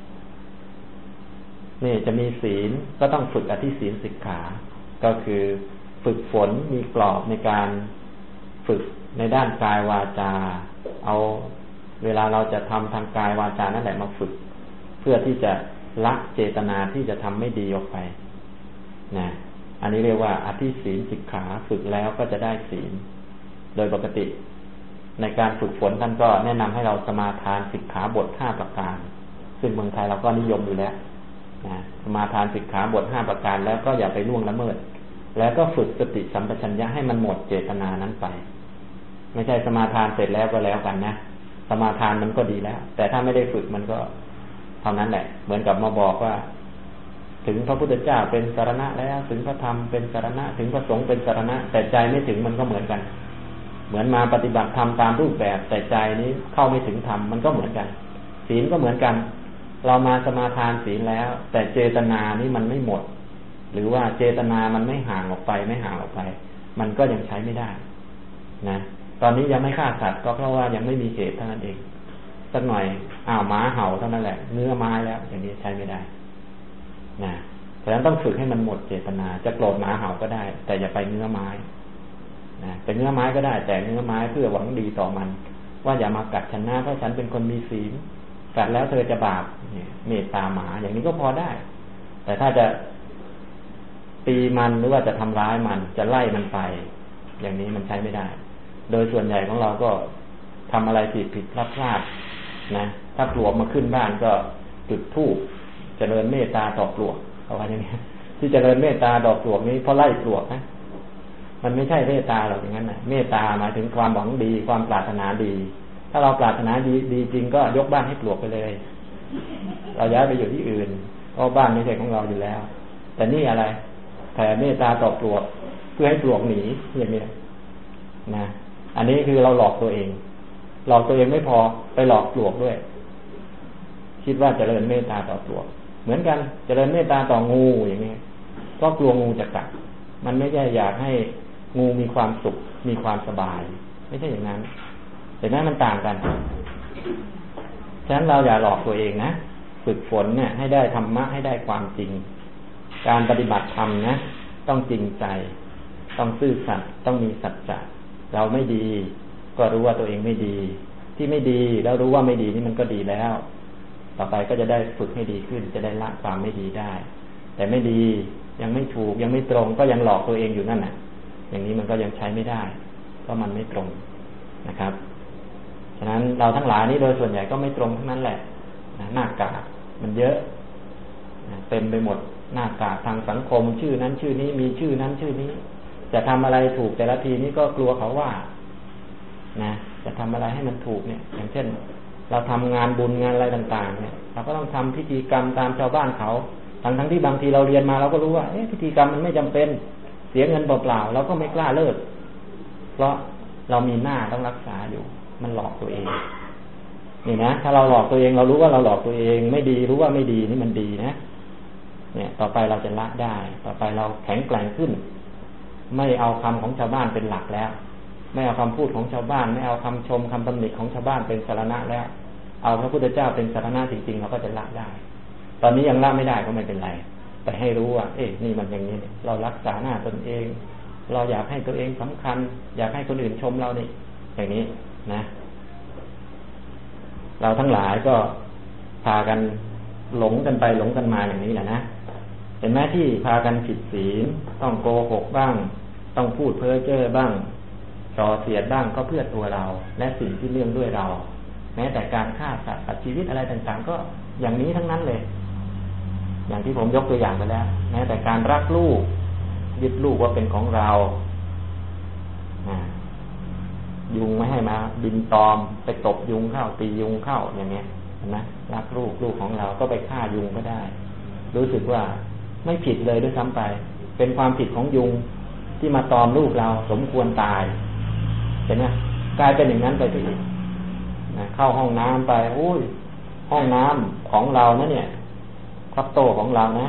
นี่จะมีศีลก็ต้องฝึกอธิศีลสิกขาก็คือฝึกฝนมีกรอบในการฝึกในด้านกายวาจาเอาเวลาเราจะทำทางกายวาจานั่นแหละมาฝึกเพื่อที่จะละเจตนาที่จะทำไม่ดีออกไปนะอันนี้เรียกว่าอธิศีลสิกขาฝึกแล้วก็จะได้ศีลโดยปกติในการฝึกฝนท่านก็แนะนำให้เราสมาทานสิกขาบทห้าประการซึ่งเมืองไทยเราก็นิยมอยู่แล้วนะสมาทานสิกขาบทห้าประการแล้วก็อย่าไปล่วงละเมิดแล้วก็ฝึกสติสัมปชัญญะให้มันหมดเจตนานั้นไปไม่ใช่สมาทานเสร็จแล้วก็แล้วกันนะสมาทานมันก็ดีแล้วแต่ถ้าไม่ได้ฝึกมันก็เท่านั้นแหละเหมือนกับมาบอกว่าถึงพระพุทธเจ้าเป็นสรณะแล้วถึงพระธรรมเป็นสรณะถึงพระสงฆ์เป็นสรณะแต่ใจไม่ถึงมันก็เหมือนกันเหมือนมาปฏิบัติธรรมตามรูปแบบแต่ใจนี้เข้าไม่ถึงธรรมมันก็เหมือนกันศีลก็เหมือนกันเรามาสมาทานศีลแล้วแต่เจตนานี้มันไม่หมดหรือว่าเจตนามันไม่ห่างออกไปไม่ห่างออกไปมันก็ยังใช้ไม่ได้นะตอนนี้ยังไม่ฆ่าสัตว์ก็เพราะว่ายังไม่มีเหตุเท่านั้นเองสักหน่อยอ้าวหมาเห่าเท่านั้นแหละเนื้อไม้แล้วอย่างนี้ใช้ไม่ได้นะเพราะฉะนั้นต้องฝึกให้มันหมดเจตนาจะโกรธหมาเห่าก็ได้แต่อย่าไปเนื้อไม้นะเป็นเนื้อไม้ก็ได้แต่เนื้อไม้เพื่อหวังดีต่อมันว่าอย่ามากัดฉันนะเพราะฉันเป็นคนมีศีลกัดแล้วเธอจะบาปเมตตาหมาอย่างนี้ก็พอได้แต่ถ้าจะตีมันหรือว่าจะทำร้ายมันจะไล่มันไปอย่างนี้มันใช้ไม่ได้โดยส่วนใหญ่ของเราก็ทำอะไรผิดผิดพลาดพลาดนะถ้าปลวกมาขึ้นบ้านก็จุดธูปเจริญเมตตาต่อปลวกเอาไว้อย่างนี้ที่เจริญเมตตาต่อปลวกนี้เพราะไล่ปลวกนะมันไม่ใช่เมตตาหรอกอย่างนั้นนะเมตตาหมายถึงความหวังดีความปรารถนาดีถ้าเราปรารถนาดีดีจริงก็ยกบ้านให้ปลวกไปเลยเราย้ายไปอยู่ที่อื่นเพราะบ้านไม่ใช่ของเราอยู่แล้วแต่นี่อะไรแผ่เมตตาต่อปลวกเพื่อให้ปลวกหนีอย่างนี้นะอันนี้คือเราหลอกตัวเองหลอกตัวเองไม่พอไปหลอกปลวกด้วยคิดว่าเจริญเมตตาต่อปลวกเหมือนกันเจริญเมตตาต่องูอย่างนี้ก็กลัวงูจะกัดมันไม่ใช่อยากให้งูมีความสุขมีความสบายไม่ใช่อย่างนั้นแต่นั้นมันต่างกันฉะนั้นเราอย่าหลอกตัวเองนะฝึกฝนเนี่ยให้ได้ธรรมะให้ได้ความจริงการปฏิบัติธรรมนะต้องจริงใจต้องซื่อสัตย์ต้องมีสัจจะเราไม่ดีก็รู้ว่าตัวเองไม่ดีที่ไม่ดีแล้วรู้ว่าไม่ดีนี่มันก็ดีแล้วต่อไปก็จะได้ฝึกให้ดีขึ้นจะได้ละความไม่ดีได้แต่ไม่ดียังไม่ถูกยังไม่ตรงก็ยังหลอกตัวเองอยู่นั่นน่ะอย่างนี้มันก็ยังใช้ไม่ได้เพราะมันไม่ตรงนะครับฉะนั้นเราทั้งหลายนี่โดยส่วนใหญ่ก็ไม่ตรงทั้งนั้นแหละหน้ากากมันเยอะเต็มไปหมดหน้ากากทางสังคมชื่อนั้นชื่อนี้มีชื่อนั้นชื่อนี้จะทำอะไรถูกแต่ละทีนี้ก็กลัวเขาว่านะจะทำอะไรให้มันถูกเนี่ยอย่างเช่นเราทำงานบุญงานอะไรต่างๆเนี่ยเราก็ต้องทำพิธีกรรมตามชาวบ้านเขาทั้งทั้งที่บางทีเราเรียนมาเราก็รู้ว่าเอ๊ะพิธีกรรมมันไม่จำเป็นเสียเงินเปล่าๆเราก็ไม่กล้าเลิกเพราะเรามีหน้าต้องรักษาอยู่มันหลอกตัวเองนี่นะถ้าเราหลอกตัวเองเรารู้ว่าเราหลอกตัวเองไม่ดีรู้ว่าไม่ดีนี่มันดีนะเนี่ยต่อไปเราจะละได้ต่อไปเราแข็งแกร่งขึ้นไม่เอาคำของชาวบ้านเป็นหลักแล้วไม่เอาคำพูดของชาวบ้านไม่เอาคำชมคำตำหนิของชาวบ้านเป็นสรณะแล้วเอาพระพุทธเจ้าเป็นสรณะจริงๆเราก็จะละได้ตอนนี้ยังละไม่ได้ก็ไม่เป็นไรแต่ให้รู้ว่าเอ๊ะนี่มันอย่างนี้เรารักษาหน้าตนเองเราอยากให้ตัวเองสำคัญอยากให้คนอื่นชมเรานี่อย่างนี้นะเราทั้งหลายก็พากันหลงกันไปหลงกันมาอย่างนี้แหละนะเห็นไหมที่พากันผิดศีลต้องโกหกบ้างต้องพูดเพ้อเจ้อบ้างส่อเสียดบ้างก็เพื่อตัวเราและสิ่งที่เนื่องด้วยเราแม้แต่การฆ่าสัตว์ตัดชีวิตอะไรต่างๆก็อย่างนี้ทั้งนั้นเลยอย่างที่ผมยกตัวอย่างไปแล้วแม้แต่การรักลูกยึดลูกว่าเป็นของเรายุงไม่ให้มาบินตอมไปตบยุงเข้าตียุงเข้าอย่างเงี้ยเห็นไหมรักลูกลูกของเราก็ไปฆ่ายุงก็ได้รู้สึกว่าไม่ผิดเลยด้วยซ้ำไปเป็นความผิดของยุงที่มาตอมลูกเราสมควรตายเห็นไหมกลายเป็นอย่างนั้นไปที่อีกเข้าห้องน้ำไปโอ้ยห้องน้ำของเรานะเนี่ยคัพโตของเรานะ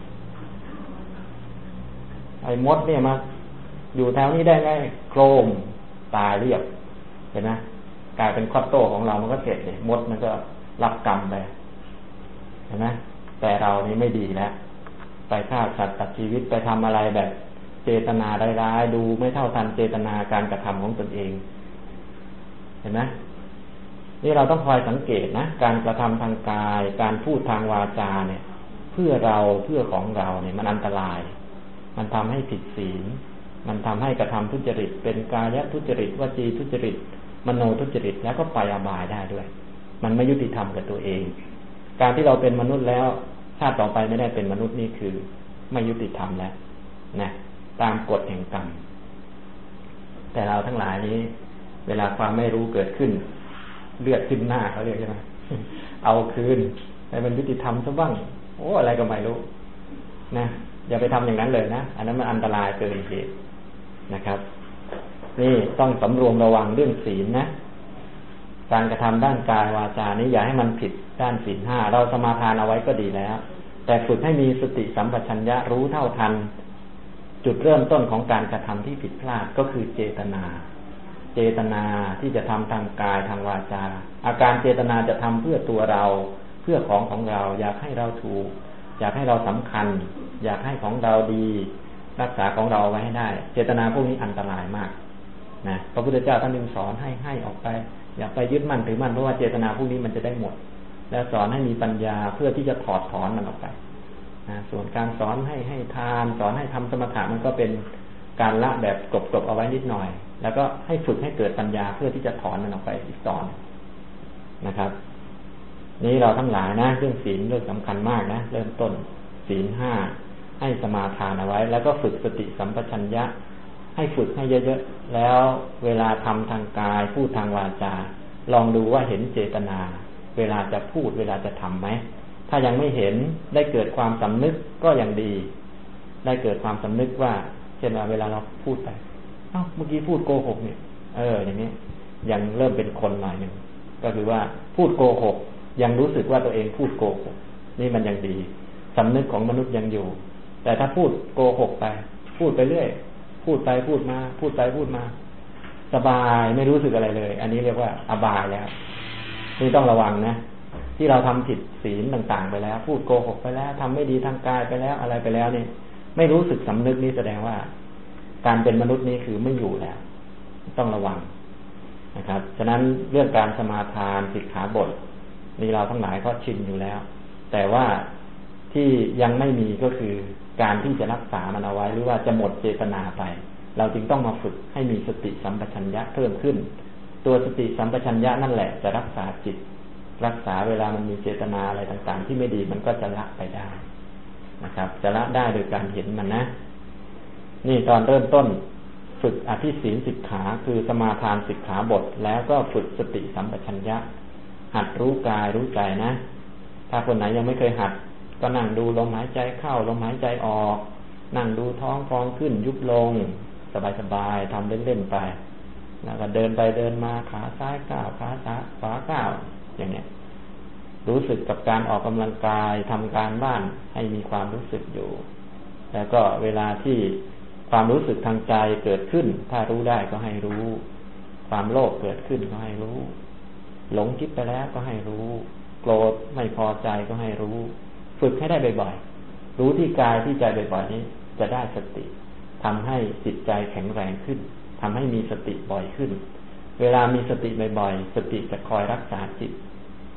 ไอ้มดเนี่ยมาอยู่แถวนี้ได้ไงโครมตายเรียบเห็นไหมกลายเป็นคัพโตของเรามันก็เสร็จเลยมดมันก็รับกรรมไปเห็นไหมแต่เรานี่ไม่ดีแล้วไปฆ่าสัตว์ตัดชีวิตไปทำอะไรแบบเจตนาร้ายๆดูไม่เท่าทันเจตนาการกระทำของตนเองเห็นไหมนี่เราต้องคอยสังเกตนะการกระทำทางกายการพูดทางวาจาเนี่ยเพื่อเราเพื่อของเราเนี่ยมันอันตรายมันทำให้ผิดศีลมันทำให้กระทำทุจริตเป็นกายทุจริตวจีทุจริตมโนทุจริตแล้วก็ไปอบายได้ด้วยมันไม่ยุติธรรมกับตัวเองการที่เราเป็นมนุษย์แล้วชาติต่อไปไม่ได้เป็นมนุษย์นี่คือไม่ยุติธรรมแล้วนะตามกฎแห่งกรรมแต่เราทั้งหลายนี้เวลาความไม่รู้เกิดขึ้นเลือดขึ้นหน้าเขาเรียกใช่ไหม เอาคืนให้มันยุติธรรมซะบ้างโอ้อะไรก็ไม่รู้นะอย่าไปทำอย่างนั้นเลยนะอันนั้นมันอันตรายเกินเหตุนะครับนี่ต้องสำรวมระวังเรื่องศีลนะการกระทำด้านกายวาจานี้อย่าให้มันผิดด้านศีลห้าเราสมาทานเอาไว้ก็ดีแล้วแต่ฝึกให้มีสติสัมปชัญญะรู้เท่าทันจุดเริ่มต้นของการกระทำที่ผิดพลาดก็คือเจตนาเจตนาที่จะทำทางกายทางวาจาอาการเจตนาจะทำเพื่อตัวเราเพื่อของของเราอยากให้เราถูกอยากให้เราสำคัญอยากให้ของเราดีรักษาของเราไว้ให้ได้เจตนาพวกนี้อันตรายมากนะพระพุทธเจ้าท่านจึงสอนให้ให้ออกไปอย่าไปยึดมั่นถือมั่นเพราะว่าเจตนาพวกนี้มันจะได้หมดแล้วสอนให้มีปัญญาเพื่อที่จะถอดถอนมันออกไปนะส่วนการสอนให้ให้ทานสอนให้ทำสมถะมันก็เป็นการละแบบกลบๆเอาไว้นิดหน่อยแล้วก็ให้ฝึกให้เกิดปัญญาเพื่อที่จะถอนมันออกไปอีกตอนนะครับนี้เราทั้งหลายนะเรื่องศีลเรื่องสำคัญมากนะเริ่มต้นศีลห้าให้สมาทานเอาไว้แล้วก็ฝึกสติสัมปชัญญะให้ฝึกให้เยอะๆแล้วเวลาทำทางกายพูดทางวาจาลองดูว่าเห็นเจตนาเวลาจะพูดเวลาจะทำไหมถ้ายังไม่เห็นได้เกิดความสำนึกก็ยังดีได้เกิดความสำนึกว่าเช่นว่าเวลาเราพูดไปเอ้าเมื่อกี้พูดโกหกเนี่ยเอออย่างนี้ยังเริ่มเป็นคนหน่อยหนึ่งก็คือว่าพูดโกหกยังรู้สึกว่าตัวเองพูดโกหกนี่มันยังดีสำนึกของมนุษย์ยังอยู่แต่ถ้าพูดโกหกไปพูดไปเรื่อยพูดไปพูดมาพูดไปพูดมาสบายไม่รู้สึกอะไรเลยอันนี้เรียกว่าอบายแล้วนี่ต้องระวังนะที่เราทำผิดศีลต่างๆไปแล้วพูดโกหกไปแล้วทำไม่ดีทางกายไปแล้วอะไรไปแล้วนี่ไม่รู้สึกสำนึกนี่แสดงว่าการเป็นมนุษย์นี้คือไม่อยู่แล้วต้องระวังนะครับฉะนั้นเรื่องการสมาทานสิกขาบทนี่เราทั้งหลายก็ชินอยู่แล้วแต่ว่าที่ยังไม่มีก็คือการที่จะรักษามันเอาไว้หรือว่าจะหมดเจตนาไปเราจึงต้องมาฝึกให้มีสติสัมปชัญญะเพิ่มขึ้นตัวสติสัมปชัญญะนั่นแหละจะรักษาจิตรักษาเวลามันมีเจตนาอะไรต่างๆที่ไม่ดีมันก็จะละไปได้นะครับจะละได้โดยการเห็นมันนะนี่ตอนเริ่มต้นฝึกอธิศีลสิกขาคือสมาทานสิกขาบทแล้วก็ฝึกสติสัมปชัญญะหัดรู้กายรู้ใจนะถ้าคนไหนยังไม่เคยหัดก็นั่งดูลมหายใจเข้าลมหายใจออกนั่งดูท้องฟองขึ้นยุบลงสบายๆทำเล่นๆไปแล้วก็เดินไปเดินมาขาซ้ายก้าวขาซ้ายขวาก้าวอย่างเนี้ยรู้สึกกับการออกกำลังกายทำการบ้านให้มีความรู้สึกอยู่แล้วก็เวลาที่ความรู้สึกทางใจเกิดขึ้นถ้ารู้ได้ก็ให้รู้ความโลภเกิดขึ้นก็ให้รู้หลงคิดไปแล้วก็ให้รู้โกรธไม่พอใจก็ให้รู้ฝึกให้ได้บ่อยๆรู้ที่กายที่ใจบ่อยๆนี้จะได้สติทำให้จิตใจแข็งแรงขึ้นทำให้มีสติบ่อยขึ้นเวลามีสติบ่อยๆสติจะคอยรักษาจิต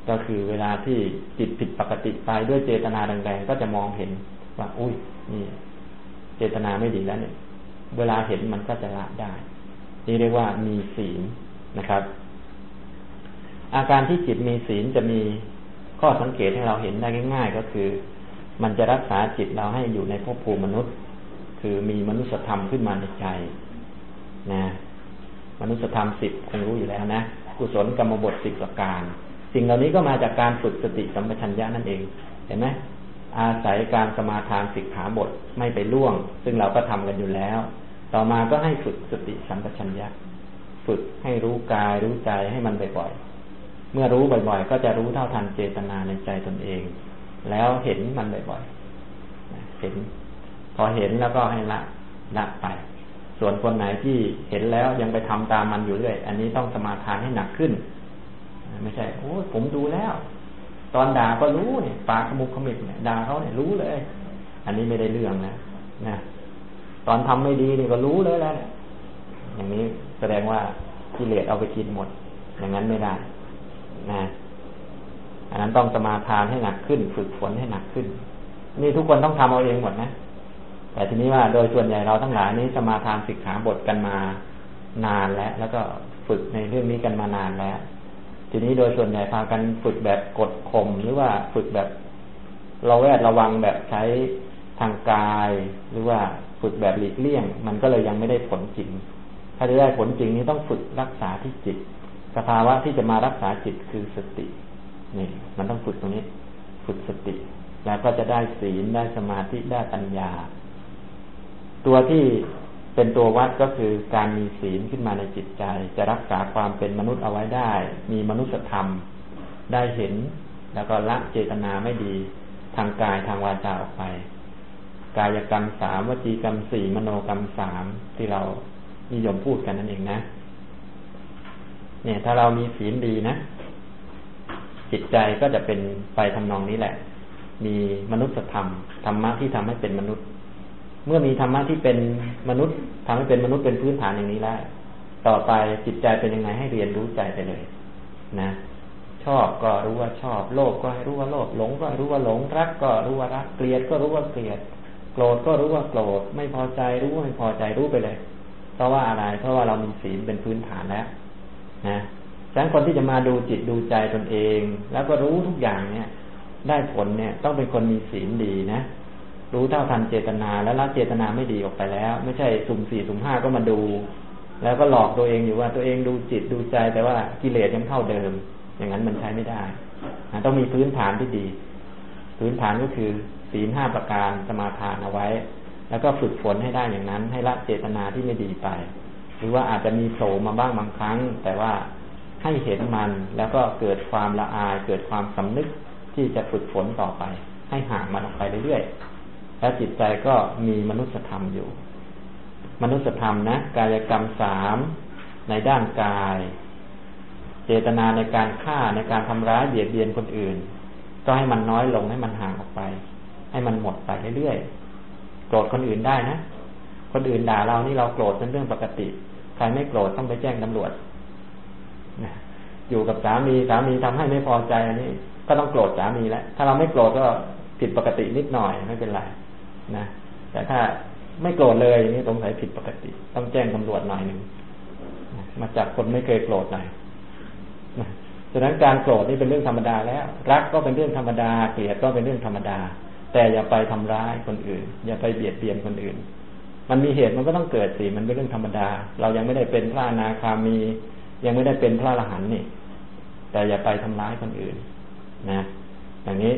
ก็คือเวลาที่จิตผิดปกติไปด้วยเจตนาแรงๆก็จะมองเห็นว่าอุ้ยนี่เจตนาไม่ดีแล้วเนี่ยเวลาเห็นมันก็จะละได้นี่เรียกว่ามีศีลนะครับอาการที่จิตมีศีลจะมีข้อสังเกตให้เราเห็นได้ง่ายๆก็คือมันจะรักษาจิตเราให้อยู่ในภพภูมิมนุษย์คือมีมนุษยธรรมขึ้นมาในใจนะมนุษยธรรมสิบคงรู้อยู่แล้วนะกุศลกรรมบทสิบประการสิ่งเหล่านี้ก็มาจากการฝึกสติสัมปชัญญะนั่นเองเห็นไหมอาศัยการสมาทานสิกขาบทไม่ไปล่วงซึ่งเราก็ทำกันอยู่แล้วต่อมาก็ให้ฝึกสติสัมปชัญญะฝึกให้รู้กายรู้ใจให้มันบ่อยๆเมื่อรู้บ่อยๆก็จะรู้เท่าทันเจตนาในใจตนเองแล้วเห็นมันบ่อยๆเห็นพอเห็นแล้วก็ให้ละละไปส่วนคนไหนที่เห็นแล้วยังไปทำตามมันอยู่เรื่อยอันนี้ต้องสมาทานให้หนักขึ้นไม่ใช่โอ้ผมดูแล้วตอนด่าก็รู้เนี่ยปากขมุกขมิบเนี่ยด่าเขาเนี่ยรู้เลยอันนี้ไม่ได้เรื่องนะนะตอนทำไม่ดีนี่ก็รู้เลยแล้วเนี่ยอย่างนี้แสดงว่ากิเลสเอาไปกินหมดอย่างนั้นไม่ได้นะอันนั้นต้องสมาทานให้หนักขึ้นฝึกฝนให้หนักขึ้นนี่ทุกคนต้องทำเอาเองหมดนะแต่ทีนี้ว่าโดยส่วนใหญ่เราทั้งหลายนี้สมาทานสิกขาบทกันมานานแล้วแล้วก็ฝึกในเรื่องนี้กันมานานแล้วทีนี้โดยส่วนใหญ่พากันฝึกแบบกดข่มหรือว่าฝึกแบบเราแวดระวังแบบใช้ทางกายหรือว่าฝึกแบบหลีกเลี่ยงมันก็เลยยังไม่ได้ผลจริงถ้าจะได้ผลจริงนี้ต้องฝึกรักษาที่จิตสภาวะที่จะมารักษาจิตคือสตินี่มันต้องฝึกตรงนี้ฝึกสติแล้วก็จะได้ศีลได้สมาธิได้ปัญญาตัวที่เป็นตัววัดก็คือการมีศีลขึ้นมาในจิตใจจะรักษาความเป็นมนุษย์เอาไว้ได้มีมนุษยธรรมได้เห็นแล้วก็ละเจตนาไม่ดีทางกายทางวาจาออกไปกายกรรมสามวจีกรรมสี่มโนกรรมสามที่เรานิยมพูดกันนั่นเองนะเนี่ยถ้าเรามีศีลดีนะจิตใจก็จะเป็นไปทำนองนี้แหละมีมนุษยธรรมธรรมะที่ทำให้เป็นมนุษย์เมื่อมีธรรมะที่เป็นมนุษย์ทำให้เป็นมนุษย์เป็นพื้นฐานอย่างนี้แล้วต่อไปจิตใจเป็นยังไงให้เรียนรู้ใจไปเลยนะชอบก็รู้ว่าชอบโลภก็ให้รู้ว่าโลภหลงก็ให้รู้ว่าหลงรักก็รู้ว่ารักเกลียดก็รู้ว่าเกลียดโกรธก็รู้ว่าโกรธไม่พอใจรู้ว่าไม่พอใจรู้ไปเลยเพราะว่าอะไรเพราะว่าเรามีศีลเป็นพื้นฐานแล้วนะฉะนั้นคนที่จะมาดูจิตดูใจตนเองแล้วก็รู้ทุกอย่างเนี่ยได้ผลเนี่ยต้องเป็นคนมีศีลดีนะรู้เท่าทันเจตนาแล้วละเจตนาไม่ดีออกไปแล้วไม่ใช่สุ่มสี่สุ่มห้าก็มาดูแล้วก็หลอกตัวเองอยู่ว่าตัวเองดูจิตดูใจแต่ว่ากิเลสยังเท่าเดิมอย่างนั้นมันใช้ไม่ได้นะต้องมีพื้นฐานที่ดีพื้นฐานก็คือศีลห้าประการสมาทานเอาไว้แล้วก็ฝึกฝนให้ได้อย่างนั้นให้ละเจตนาที่ไม่ดีไปหรือว่าอาจจะมีโผล่มาบ้างบางครั้งแต่ว่าให้เห็นมันแล้วก็เกิดความละอายเกิดความสำนึกที่จะฝึกฝนต่อไปให้ห่างมันออกไปเรื่อยๆแล้วจิตใจก็มีมนุษยธรรมอยู่มนุษยธรรมนะกายกรรมสามในด้านกายเจตนาในการฆ่าในการทำร้ายเบียดเบียนคนอื่นก็ให้มันน้อยลงให้มันห่างออกไปให้มันหมดไปเรื่อยๆโกรธคนอื่นได้นะคนอื่นด่าเรานี่เราโกรธเป็นเรื่องปกติใครไม่โกรธต้องไปแจ้งตำรวจนะอยู่กับสามีสามีทำให้ไม่พอใจอันนี้ก็ต้องโกรธสามีแล้วถ้าเราไม่โกรธก็ผิดปกตินิดหน่อยไม่เป็นไรนะแต่ถ้าไม่โกรธเลยนี่สงสัยผิดปกติต้องแจ้งตำรวจหน่อยหนึ่งมาจับคนไม่เคยโกรธหน่อยฉะนั้นการโกรธนี่เป็นเรื่องธรรมดาแล้วรักก็เป็นเรื่องธรรมดาเกลียดก็เป็นเรื่องธรรมดาแต่อย่าไปทำร้ายคนอื่นอย่าไปเบียดเบียนคนอื่นมันมีเหตุมันก็ต้องเกิดสิมันเป็นเรื่องธรรมดาเรายังไม่ได้เป็นพระอนาคามียังไม่ได้เป็นพระอรหันต์นี่แต่อย่าไปทำร้ายคนอื่นนะอย่างนี้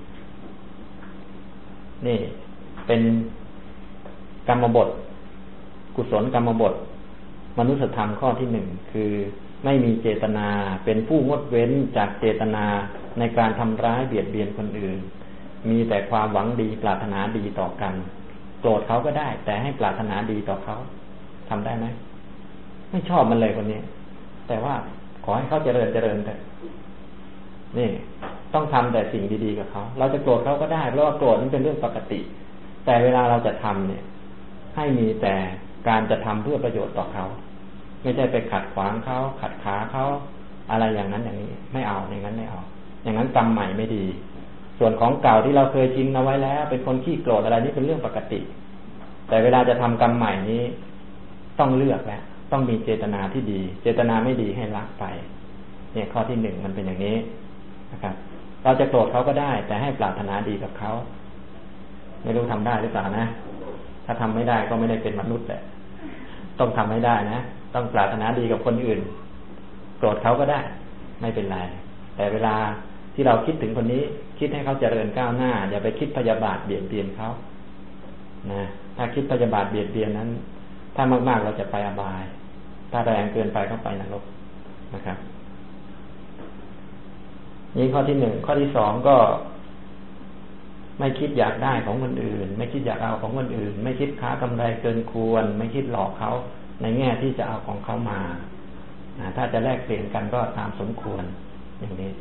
นี่เป็นกรรมบทกุศลกรรมบทมนุษยธรรมข้อที่หนึ่งคือไม่มีเจตนาเป็นผู้งดเว้นจากเจตนาในการทำร้ายเบียดเบียนคนอื่นมีแต่ความหวังดีปรารถนาดีต่อกันโกรธเขาก็ได้แต่ให้ปรารถนาดีต่อเขาทำได้ไหมไม่ชอบมันเลยคนนี้แต่ว่าขอให้เขาเจริญเจริญเถอะนี่ต้องทำแต่สิ่งดีๆกับเขาเราจะโกรธเขาก็ได้เพราะว่าโกรธนี่เป็นเรื่องปกติแต่เวลาเราจะทำเนี่ยให้มีแต่การจะทำเพื่อประโยชน์ต่อเขาไม่ใช่ไปขัดขวางเขาขัดขาเขาอะไรอย่างนั้นอย่างนี้ไม่เอาอย่างนั้นไม่เอาอย่างนั้นกรรมใหม่ไม่ดีส่วนของเก่าที่เราเคยชิงเอาไว้แล้วเป็นคนขี้โกรธอะไรนี่เป็นเรื่องปกติแต่เวลาจะทำกรรมใหม่นี้ต้องเลือกแล้วต้องมีเจตนาที่ดีเจตนาไม่ดีให้ละไปเนี่ยข้อที่หนึ่งมันเป็นอย่างนี้นะครับเราจะโกรธเขาก็ได้แต่ให้ปรารถนาดีกับเขาไม่รู้ทำได้หรือเปล่านะถ้าทำไม่ได้ก็ไม่ได้เป็นมนุษย์แหละต้องทำให้ได้นะต้องปรารถนาดีกับคนอื่นโกรธเขาก็ได้ไม่เป็นไรแต่เวลาที่เราคิดถึงคนนี้คิดให้เขาเจริญก้าวหน้าอย่าไปคิดพยาบาทเบียดเบียนเขานะถ้าคิดพยาบาทเบียดเบียนนั้นถ้ามากๆเราจะไปอบายถ้าแรงเกินไปก็ไปนรกนะครับนี่ข้อที่หนึ่งข้อที่สองก็ไม่คิดอยากได้ของคนอื่นไม่คิดอยากเอาของคนอื่นไม่คิดค้ากำไรเกินควรไม่คิดหลอกเขาในแง่ที่จะเอาของเขามาถ้าจะแลกเปลี่ยนกันก็ตามสมควรอย่างนี้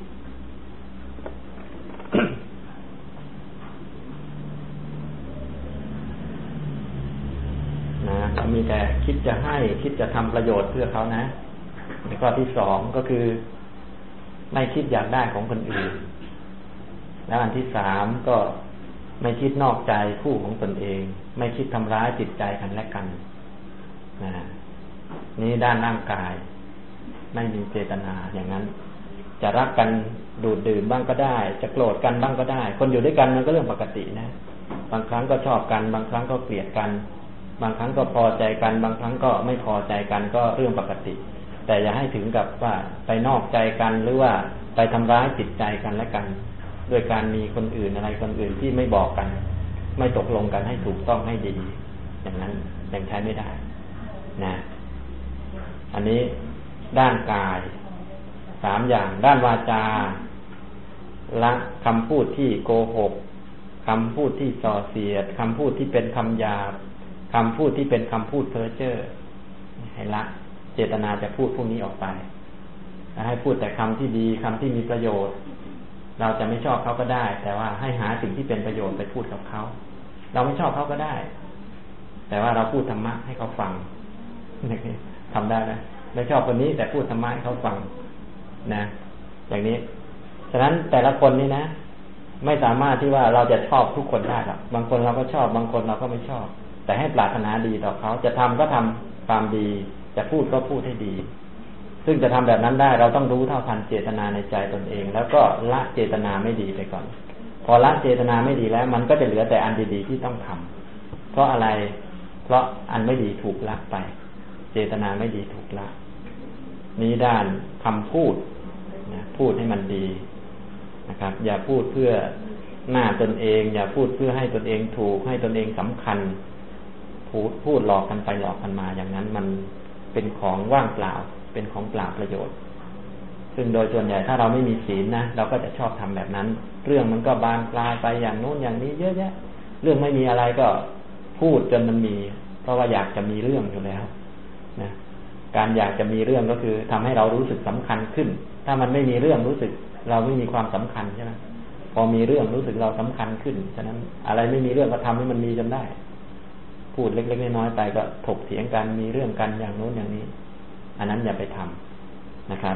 นะเรามีแต่คิดจะให้คิดจะทำประโยชน์เพื่อเขานะในข้อที่สองก็คือไม่คิดอยากได้ของคนอื่นแล้วอันที่สามก็ไม่คิดนอกใจคู่ของตนเองไม่คิดทำร้ายจิตใจกันและกันนะนี่ด้านร่างกายไม่มีเจตนาอย่างนั้นจะรักกันดูดดื่มบ้างก็ได้จะโกรธกันบ้างก็ได้คนอยู่ด้วยกันมันก็เรื่องปกตินะบางครั้งก็ชอบกันบางครั้งก็เกลียดกันบางครั้งก็พอใจกันบางครั้งก็ไม่พอใจกันก็เรื่องปกติแต่อย่าให้ถึงกับว่าไปนอกใจกันหรือว่าไปทำร้ายจิตใจกันและกันด้วยการมีคนอื่นอะไรคนอื่นที่ไม่บอกกันไม่ตกลงกันให้ถูกต้องให้ดีอย่างนั้นยังใช้ไม่ได้นะอันนี้ด้านกายสามอย่างด้านวาจาละคำพูดที่โกหกคำพูดที่ส่อเสียดคำพูดที่เป็นคำหยาบคำพูดที่เป็นคำพูดเพ้อเจ้อให้ละเจตนาจะพูดพวกนี้ออกไปให้พูดแต่คำที่ดีคำที่มีประโยชน์เราจะไม่ชอบเขาก็ได้แต่ว่าให้หาสิ่งที่เป็นประโยชน์ไปพูดกับเขาเราไม่ชอบเขาก็ได้แต่ว่าเราพูดธรรมะให้เขาฟังทำได้นะไม่ชอบคนนี้แต่พูดธรรมะให้เขาฟังนะอย่างนี้ฉะนั้นแต่ละคนนี่นะไม่สามารถที่ว่าเราจะชอบทุกคนได้หรอกบางคนเราก็ชอบบางคนเราก็ไม่ชอบแต่ให้ปรารถนาดีต่อเขาจะทำก็ทำความดีจะพูดก็พูดให้ดีซึ่งจะทำแบบนั้นได้เราต้องรู้เท่าทันเจตนาในใจตนเองแล้วก็ละเจตนาไม่ดีไปก่อนพอละเจตนาไม่ดีแล้วมันก็จะเหลือแต่อันดีๆที่ต้องทำเพราะอะไรเพราะอันไม่ดีถูกละไปเจตนาไม่ดีถูกละนี้ด้านคำพูดนะพูดให้มันดีนะครับอย่าพูดเพื่อหน้าตนเองอย่าพูดเพื่อให้ตนเองถูกให้ตนเองสำคัญพูดพูดหลอกกันไปหลอกกันมาอย่างนั้นมันเป็นของว่างเปล่าเป็นของเปล่าประโยชน์ซึ่งโดยส่วนใหญ่ถ้าเราไม่มีศีลนะเราก็จะชอบทำแบบนั้นเรื่องมันก็บานปลายไปอย่างโน้นอย่างนี้เยอะแยะเรื่องไม่มีอะไรก็พูดจนมันมีเพราะว่าอยากจะมีเรื่องอยู่แล้วนะการอยากจะมีเรื่องก็คือทำให้เรารู้สึกสำคัญขึ้นถ้ามันไม่มีเรื่องรู้สึกเราไม่มีความสำคัญใช่ไหมพอมีเรื่องรู้สึกเราสำคัญขึ้นฉะนั้นอะไรไม่มีเรื่องก็ทำให้มันมีจนได้พูดเล็กๆน้อยๆไปก็ถกเถียงกันมีเรื่องกันอย่างโน้นอย่างนี้อันนั้นอย่าไปทำนะครับ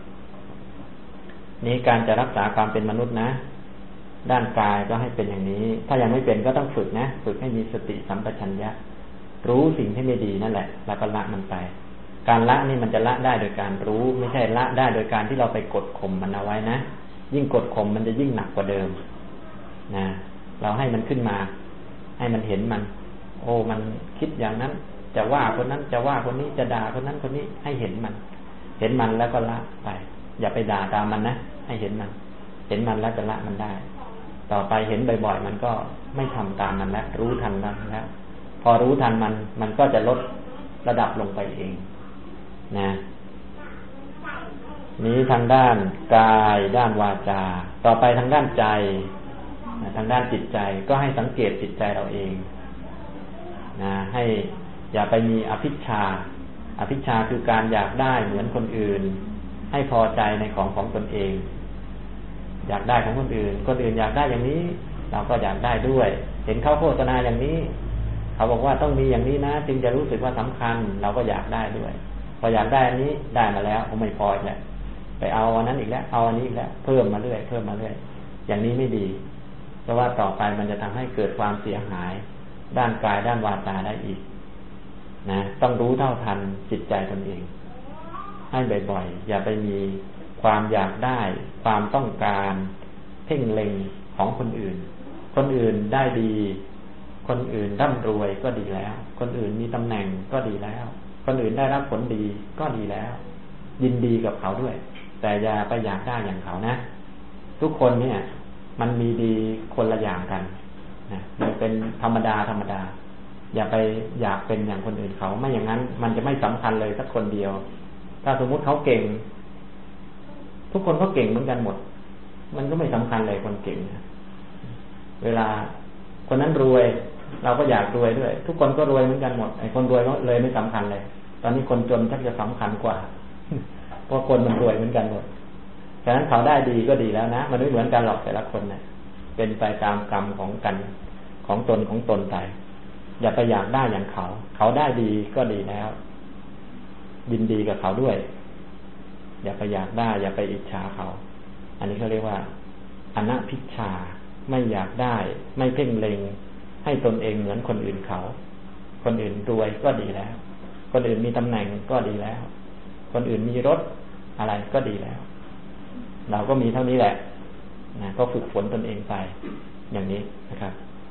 นี้การจะรักษาความเป็นมนุษย์นะด้านกายก็ให้เป็นอย่างนี้ถ้ายังไม่เป็นก็ต้องฝึกนะฝึกให้มีสติสัมปชัญญะรู้สิ่งที่ไม่ดีนั่นแหละแล้วก็ละมันไปการละนี่มันจะละได้โดยการรู้ไม่ใช่ละได้โดยการที่เราไปกดข่มมันเอาไว้นะยิ่งกดข่มมันจะยิ่งหนักกว่าเดิมนะเราให้มันขึ้นมาให้มันเห็นมันโอ้มันคิดอย่างนั้นจะว่าคนนั้นจะว่าคนนี้จะด่าคนนั้นคนนี้ให้เห็นมันเห็นมันแล้วก็ละไปอย่าไปด่าตามมันนะให้เห็นมันเห็นมันแล้วจะละมันได้ต่อไปเห็นบ่อยๆมันก็ไม่ทำตามมันแล้วรู้ทันมันแล้วพอรู้ทันมันมันก็จะลดระดับลงไปเองนะนี้ทางด้านกายด้านวาจาต่อไปทางด้านใจทางด้านจิตใจก็ให้สังเกตจิตใจเราเองนะให้อย่าไปมีอภิชฌาอภิชฌาคือการอยากได้เหมือนคนอื่นให้พอใจในของของตนเองอยากได้ของคนอื่นคนอื่นอยากได้อย่างนี้เราก็อยากได้ด้วยเห็นเขาโฆษณาอย่างนี้เขาบอกว่าต้องมีอย่างนี้นะจึงจะรู้สึกว่าสำคัญเราก็อยากได้ด้วยพออยากได้อันนี้ได้มาแล้วผมไม่พออีกแล้วไปเอาอันนั้นอีกแล้วเอาอันนี้อีกแล้วเพิ่มมาเรื่อยเพิ่มมาเรื่อยอย่างนี้ไม่ดีเพราะว่าต่อไปมันจะทำให้เกิดความเสียหายด้านกายด้านวาจาได้อีกนะต้องรู้เท่าทันจิตใจตนเองให้บ่อยๆอย่าไปมีความอยากได้ความต้องการเพ่งเล็งของคนอื่นคนอื่นได้ดีคนอื่นร่ำรวยก็ดีแล้วคนอื่นมีตำแหน่งก็ดีแล้วคนอื่นได้รับผลดีก็ดีแล้วยินดีกับเขาด้วยแต่อย่าไปอยากได้อย่างเขานะทุกคนเนี่ยมันมีดีคนละอย่างกันนะมันเป็นธรรมดาธรรมดาอย่าไปอยากเป็นอย่างคนอื่นเขาไม่อย่างนั้นมันจะไม่สำคัญเลยสักคนเดียวถ้าสมมุติเขาเก่งทุกคนก็เก่งเหมือนกันหมดมันก็ไม่สำคัญเลยคนเก่งนะเวลาคนนั้นรวยเราก็อยากรวยด้วยทุกคนก็รวยเหมือนกันหมดไอ้คนรวยก็เลยไม่สำคัญเลยตอนนี้คนจนชักจะสำคัญกว่าเพราะคนมันรวยเหมือนกันหมดฉะนั้นเขาได้ดีก็ดีแล้วนะมันไม่เหมือนกันหรอกแต่ละคนเนี่ยเป็นไปตามกรรมของกันของตนของตนไปอย่าไปอยากได้อย่างเขาเขาได้ดีก็ดีแล้วยินดีกับเขาด้วยอย่าไปอยากได้อย่าไปอิจฉาเขาอันนี้เขาเรียกว่าอนัพิชฌาไม่อยากได้ไม่เพ่งเล็งให้ตนเองเหมือนคนอื่นเขาคนอื่นรวยก็ดีแล้วคนอื่นมีตำแหน่งก็ดีแล้วคนอื่นมีรถอะไรก็ดีแล้วเราก็มีเท่านี้แหละนะก็ฝึกฝนตนเองไปอย่างนี้นะครับ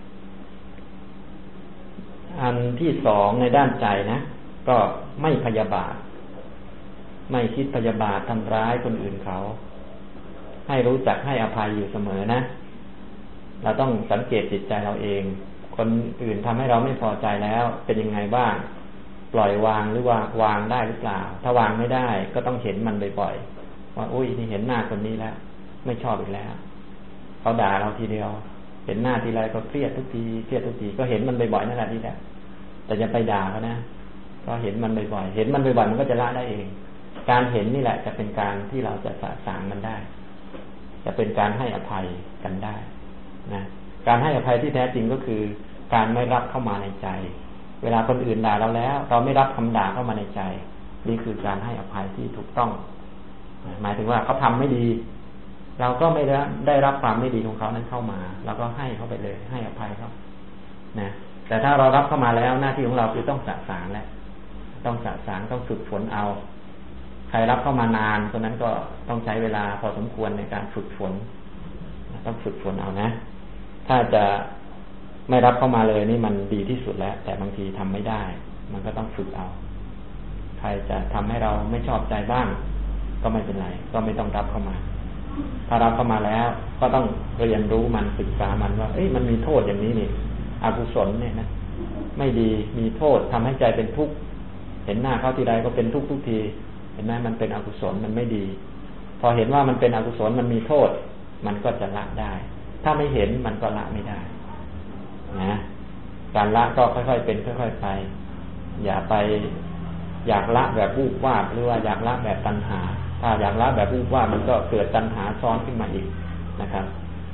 อันที่สองในด้านใจนะก็ไม่พยาบาทไม่คิดพยาบาททำร้ายคนอื่นเขาให้รู้จักให้อภัยอยู่เสมอนะเราต้องสังเกตจิตใจเราเองคนอื่นทำให้เราไม่พอใจแล้วเป็นยังไงบ้างปล่อยวางหรือว่าวางได้หรือเปล่าถ้าวางไม่ได้ก็ต้องเห็นมันบ่อยๆว่าอุ้ยนี่เห็นหน้าคนนี้แล้วไม่ชอบอีกแล้วเขาด่าเราทีเดียวเห็นหน้าทีไรก็เครียดทุกทีเครียดทุกทีก็เห็นมันบ่อยๆนั่นแหละนี่แหละแต่อย่าไปด่าเขานะก็เห็นมันบ่อยๆเห็นมันบ่อยๆมันก็จะละได้เองการเห็นนี่แหละจะเป็นการที่เราจะสะสางมันได้จะเป็นการให้อภัยกันได้นะการให้อภัยที่แท้จริงก็คือการไม่รับเข้ามาในใจเวลาคนอื่นด่าเราแล้วเราไม่รับคำด่าเข้ามาในใจนี่คือการให้อภัยที่ถูกต้องหมายถึงว่าเขาทำไม่ดีเราก็ไม่ได้ได้รับความไม่ดีของเขานั้นเข้ามาเราก็ให้เขาไปเลยให้อภัยเขานะแต่ถ้าเรารับเข้ามาแล้วหน้าที่ของเราคือต้องสะสางแหละต้องสะสางต้องฝึกฝนเอาใครรับเข้ามานานคนนั้นก็ต้องใช้เวลาพอสมควรในการฝึกฝนต้องฝึกฝนเอานะถ้าจะไม่รับเข้ามาเลยนี่มันดีที่สุดแล้วแต่บางทีทำไม่ได้มันก็ต้องฝึกเอาใครจะทำให้เราไม่ชอบใจบ้างก็ไม่เป็นไรก็ไม่ต้องรับเข้ามาถ้ารับเข้ามาแล้วก็ต้องเรียนรู้มันศึกษามันว่าเอ้ยมันมีโทษอย่างนี้นี่อกุศลเนี่ยนะไม่ดีมีโทษทำให้ใจเป็นทุกข์เห็นหน้าเขาทีไรก็เป็นทุกข์ทุกทีเห็นไหมมันเป็นอกุศลมันไม่ดีพอเห็นว่ามันเป็นอกุศลมันมีโทษมันก็จะละได้ถ้าไม่เห็นมันก็ละไม่ได้นะการละก็ค่อยๆเป็นค่อยๆไปอย่าไปอยากละแบบวูบวาบหรือว่าอยากละแบบตัณหาถ้าอยากละแบบวูบวาบมันก็เกิดตัณหาซ้อนขึ้นมาอีกนะครับ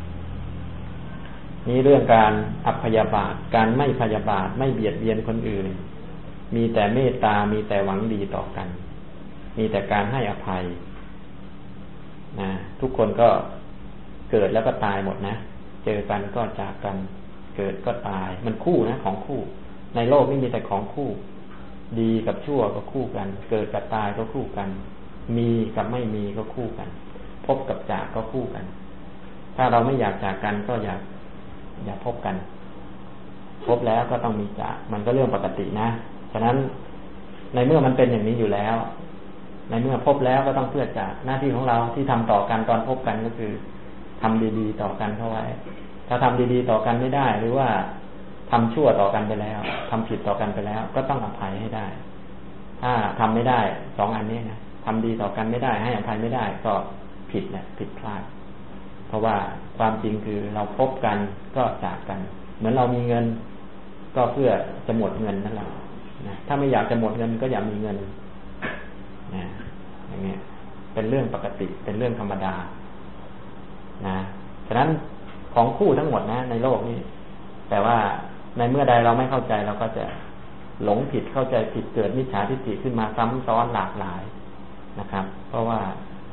นี่เรื่องการอัพยาบาทการไม่พยาบาทไม่เบียดเบียนคนอื่นมีแต่เมตตามีแต่หวังดีต่อกันมีแต่การให้อภัยนะทุกคนก็เกิดแล้วก็ตายหมดนะเจอกันก็จากกันเกิดก็ตายมันคู่นะของคู่ในโลกนี้มีแต่ของคู่ดีกับชั่วก็คู่กันเกิดกับตายก็คู่กันมีกับไม่มีก็คู่กันพบกับจากก็คู่กันถ้าเราไม่อยากจากกันก็อยากอยากพบกันพบแล้วก็ต้องมีจากมันก็เรื่องปกตินะฉะนั้นในเมื่อมันเป็นอย่างนี้อยู่แล้วในเมื่อพบแล้วก็ต้องเพื่อจากหน้าที่ของเราที่ทำต่อกันตอนพบกันก็คือทำดีๆต่อกันเข้าไว้ถ้าทำดีๆต่อกันไม่ได้หรือว่าทำชั่วต่อกันไปแล้วทำผิดต่อกันไปแล้วก็ต้องอภัยให้ได้ถ้าทำไม่ได้สองอันนี้นะทำดีต่อกันไม่ได้ให้อภัยไม่ได้ก็ผิดแหละผิดพลาดเพราะว่าความจริงคือเราพบกันก็จากกันเหมือนเรามีเงินก็เพื่อจะหมดเงินนั่นแหละนะถ้าไม่อยากจะหมดเงินก็อย่ามีเงินนะอย่างเงี้ยเป็นเรื่องปกติเป็นเรื่องธรรมดานะฉะนั้นของคู่ทั้งหมดนะในโลกนี้แต่ว่าในเมื่อใดเราไม่เข้าใจเราก็จะหลงผิดเข้าใจผิดเกิดมิจฉาทิฏฐิขึ้นมาซ้ำซ้อนหลากหลายนะครับเพราะว่า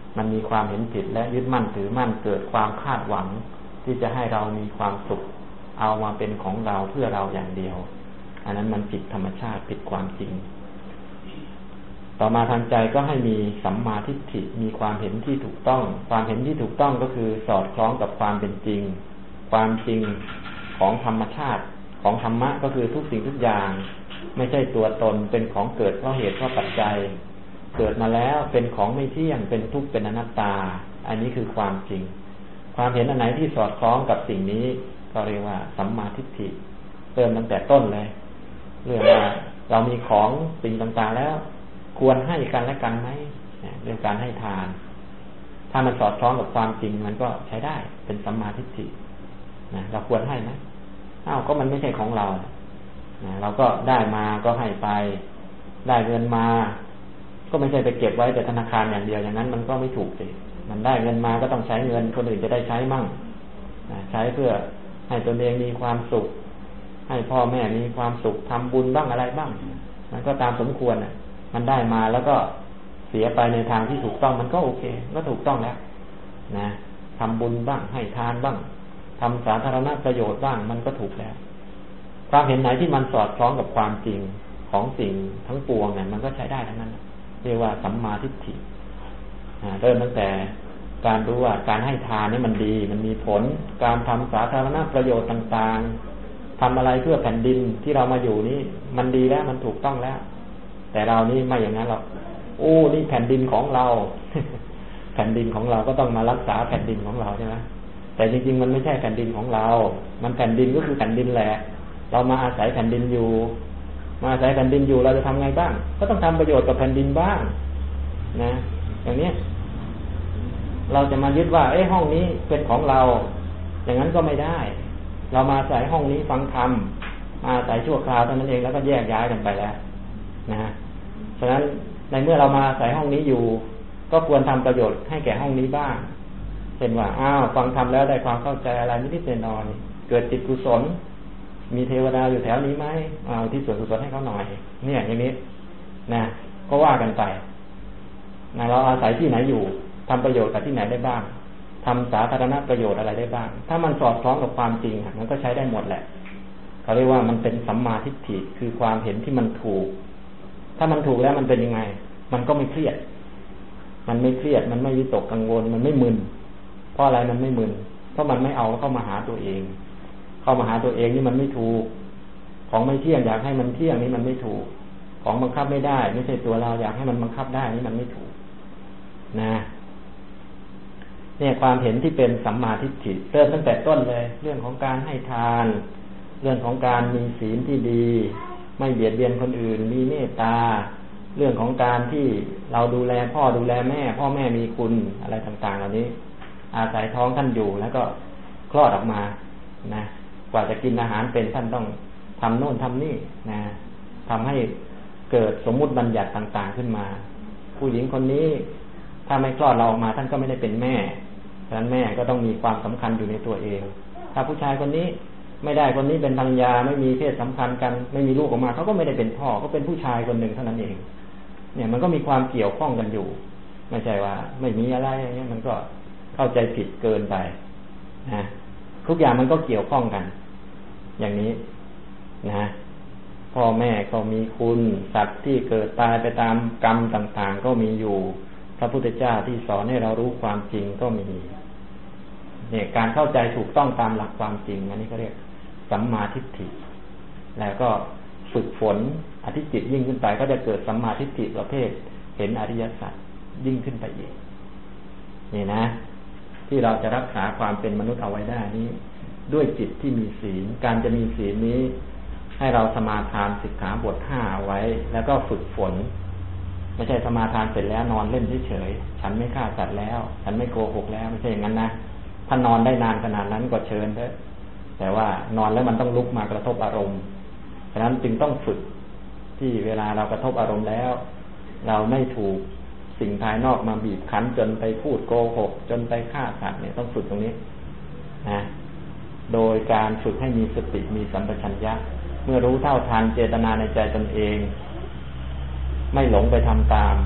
มันมีความเห็นผิดและยึดมั่นถือมั่นเกิดความคาดหวังที่จะให้เรามีความสุขเอามาเป็นของเราเพื่อเราอย่างเดียวอันนั้นมันผิดธรรมชาติผิดความจริงต่อมาทางใจก็ให้มีสัมมาทิฏฐิมีความเห็นที่ถูกต้องความเห็นที่ถูกต้องก็คือสอดคล้องกับความเป็นจริงความจริงของธรรมชาติของธรรมะก็คือทุกสิ่งทุกอย่างไม่ใช่ตัวตนเป็นของเกิดเพราะเหตุเพราะปัจจัยเกิดมาแล้วเป็นของไม่เที่ยงเป็นทุกข์เป็นอนัตตาอันนี้คือความจริงความเห็นอันไหนที่สอดคล้องกับสิ่งนี้ก็เรียกว่าสัมมาทิฏฐิเริ่มตั้งแต่ต้นเลยเรื่องว่าเรามีของสิ่งต่างๆแล้วควรให้กันและกันไหมเรื่องการให้ทานถ้ามันสอดคล้องกับความจริงมันก็ใช้ได้เป็นสัมมาทิฏฐินะเราควรให้ไหมอ้าวก็มันไม่ใช่ของเรานะเราก็ได้มาก็ให้ไปได้เงินมาก็ไม่ใช่ไปเก็บไว้แต่ธนาคารอย่างเดียวอย่างนั้นมันก็ไม่ถูกสิมันได้เงินมาก็ต้องใช้เงินคนอื่นจะได้ใช้มั่งนะใช้เพื่อให้ตนเองมีความสุขให้พ่อแม่มีความสุขทำบุญบ้างอะไรบ้างมันก็ตามสมควรน่ะมันได้มาแล้วก็เสียไปในทางที่ถูกต้องมันก็โอเคก็ถูกต้องแล้วนะทำบุญบ้างให้ทานบ้างทำสาธารณประโยชน์บ้างมันก็ถูกแล้วความเห็นไหนที่มันสอดคล้องกับความจริงของสิ่งทั้งปวงเนี่ยมันก็ใช้ได้ทั้งนั้นเรียกว่าสัมมาทิฏฐิเริ่มตั้งแต่การรู้ว่าการให้ทานนี่มันดีมันมีผลการทำสาธารณประโยชน์ต่างๆทำอะไรเพื่อแผ่นดินที่เรามาอยู่นี่มันดีแล้วมันถูกต้องแล้วแต่เรานี่ไม่อย่างนั้นหรอกโอ้นี่แผ่นดินของเรา แผ่นดินของเราก็ต้องมารักษาแผ่นดินของเราใช่ไหมแต่จริงๆมันไม่ใช่แผ่นดินของเรามันแผ่นดินก็คือแผ่นดินแหละเรามาอาศัยแผ่นดินอยู่มาอาศัยแผ่นดินอยู่เราจะทำไงบ้างก็ต้องทำประโยชน์กับแผ่นดินบ้างนะอย่างนี้เราจะมายึดว่าเอ้ห้องนี้เป็นของเราอย่างนั้นก็ไม่ได้เรามาอาศัยห้องนี้ฟังธรรมมาอาศัยชั่วคราวเท่านั้นเองแล้วก็แยกย้ายกันไปแล้วนะฉะนั้นในเมื่อเรามาอาศัยห้องนี้อยู่ก็ควรทำประโยชน์ให้แก่ห้องนี้บ้างเช่นว่าอ้าวฟังธรรมแล้วได้ความเข้าใจอะไรนิดๆหน่อยๆเกิดจิตกุศลมีเทวดาอยู่แถวนี้ไหมเอาที่ส่วนกุศลให้เขาหน่อยเนี่ยอย่างนี้นะก็ว่ากันไปนะเราอาศัยที่ไหนอยู่ทำประโยชน์กับที่ไหนได้บ้างทำสาธารณประโยชน์อะไรได้บ้างถ้ามันสอดคล้องกับความจริงมันก็ใช้ได้หมดแหละเขาเรียกว่ามันเป็นสัมมาทิฏฐิคือความเห็นที่มันถูกถ้ามันถูกแล้วมันเป็นยังไงมันก็ไม่เครียดมันไม่เครียดมันไม่วิตกกังวลมันไม่มึนเพราะอะไรมันไม่มึนเพราะมันไม่เอาเข้ามาหาตัวเองเข้ามาหาตัวเองนี่มันไม่ถูกของไม่เที่ยงอยากให้มันเที่ยงนี่มันไม่ถูกของบังคับไม่ได้ไม่ใช่ตัวเราอยากให้มันบังคับได้นี่มันไม่ถูกนะเนี่ยความเห็นที่เป็นสัมมาทิฏฐิเริ่มตั้งแต่ต้นเลยเรื่องของการให้ทานเรื่องของการมีศีลที่ดีไม่เบียดเบียนคนอื่นมีเมตตาเรื่องของการที่เราดูแลพ่อดูแลแม่พ่อแม่มีคุณอะไรต่างๆเหล่านี้อาศัยท้องท่านอยู่แล้วก็คลอดออกมานะกว่าจะกินอาหารเป็นท่านต้องทำโน่นทำนี่นะทำให้เกิดสมมุติบัญญัติต่างๆขึ้นมาผู้หญิงคนนี้ถ้าไม่คลอดเราออกมาท่านก็ไม่ได้เป็นแม่ฉะนั้นแม่ก็ต้องมีความสำคัญอยู่ในตัวเองถ้าผู้ชายคนนี้ไม่ได้คนนี้เป็นภรรยาไม่มีเพศสัมพันธ์กันไม่มีลูกออกมาเขาก็ไม่ได้เป็นพ่อก็เป็นผู้ชายคนหนึ่งเท่านั้นเองเนี่ยมันก็มีความเกี่ยวข้องกันอยู่ไม่ใช่ว่าไม่มีอะไรอย่างเงี้ยมันก็เข้าใจผิดเกินไปนะทุกอย่างมันก็เกี่ยวข้องกันอย่างนี้นะพ่อแม่ก็มีคุณสัตว์ที่เกิดตายไปตามกรรมต่างๆก็มีอยู่พระพุทธเจ้าที่สอนให้เรารู้ความจริงก็มีเนี่ยการเข้าใจถูกต้องตามหลักความจริงอันนี้เขาเรียกสัมมาทิฏฐิแล้วก็ฝึกฝนอธิจิตยิ่งขึ้นไปก็จะเกิดสัมมาทิฏฐิประเภทเห็นอริยสัจยิ่งขึ้นไปอีกนี่นะที่เราจะรักษาความเป็นมนุษย์เอาไว้ได้นี้ด้วยจิตที่มีศีลการจะมีศีลนี้ให้เราสมาทานสิกขาบทห้าเอาไว้แล้วก็ฝึกฝนไม่ใช่สมาทานเสร็จแล้วนอนเล่นเฉยๆฉันไม่ฆ่าสัตว์แล้วฉันไม่โกหกแล้วไม่ใช่อย่างนั้นนะถ้านอนได้นานขนาดนั้นก็เชิญเถอะแต่ว่านอนแล้วมันต้องลุกมากระทบอารมณ์ฉะนั้นจึงต้องฝึกที่เวลาเรากระทบอารมณ์แล้วเราไม่ถูกสิ่งภายนอกมาบีบคั้นจนไปพูดโกหกจนไปฆ่าสัตว์เนี่ยต้องฝึกตรงนี้นะโดยการฝึกให้มีสติมีสัมปชัญญะเมื่อรู้เท่าทันเจตนาในใจตนเองไม่หลงไปทำตาม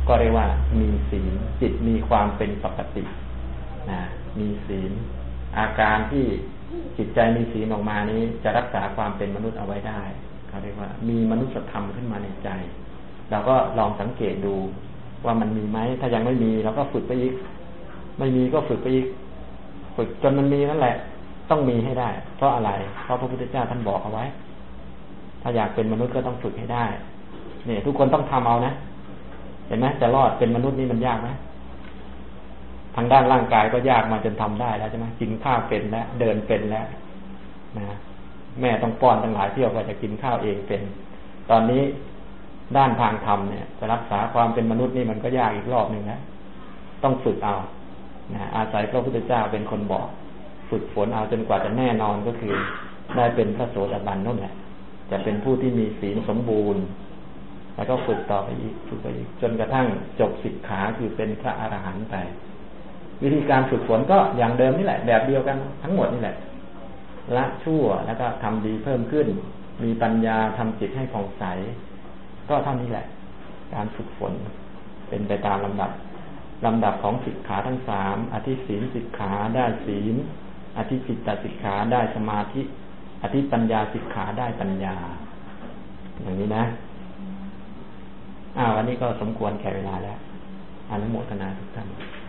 ก็เรียกว่ามีศีลจิตมีความเป็นปกตินะมีศีลอาการที่จิตใจมีศีลออกมานี้จะรักษาความเป็นมนุษย์เอาไว้ได้เขาเรียกว่ามีมนุษยธรรมขึ้นมาในใจเราก็ลองสังเกตดูว่ามันมีไหมถ้ายังไม่มีเราก็ฝึกไปอีกไม่มีก็ฝึกไปอีกฝึกจนมันมีนั่นแหละต้องมีให้ได้เพราะอะไรเพราะพระพุทธเจ้าท่านบอกเอาไว้ถ้าอยากเป็นมนุษย์ก็ต้องฝึกให้ได้เนี่ยทุกคนต้องทำเอานะเห็นไหมจะรอดเป็นมนุษย์นี่มันยากไหมทางด้านร่างกายก็ยากมาจนทำได้แล้วใช่ไหมกินข้าวเป็นแล้วเดินเป็นแล้วนะแม่ต้องป้อนตั้งหลายเที่ยวกว่าจะกินข้าวเองเป็นตอนนี้ด้านทางธรรมเนี่ยจะรักษาความเป็นมนุษย์นี่มันก็ยากอีกรอบหนึ่งนะต้องฝึกเอานะอาศัยพระพุทธเจ้าเป็นคนบอกฝึกฝนเอาจนกว่าจะแน่นอนก็คือได้เป็นพระโสดาบันนั่นแหละจะเป็นผู้ที่มีศีลสมบูรณ์แล้วก็ฝึกต่อไปอีกฝึกไปอีกจนกระทั่งจบสิกขาคือเป็นพระอรหันต์ไปวิธีการฝึกฝนก็อย่างเดิมนี่แหละแบบเดียวกันทั้งหมดนี่แหละละชั่วแล้วก็ทำดีเพิ่มขึ้นมีปัญญาทำจิตให้ผ่องใสก็เท่านี้แหละการฝึกฝนเป็นไปตามลำดับลำดับของสิกขาทั้งสามอธิศีลสิกขาได้ศีลอธิจิตตสิกขาได้สมาธิอธิปัญญาสิกขาได้ปัญญาอย่างนี้นะอ่าวันนี้ก็สมควรแก่เวลาแล้วอนุโมทนาทุกท่าน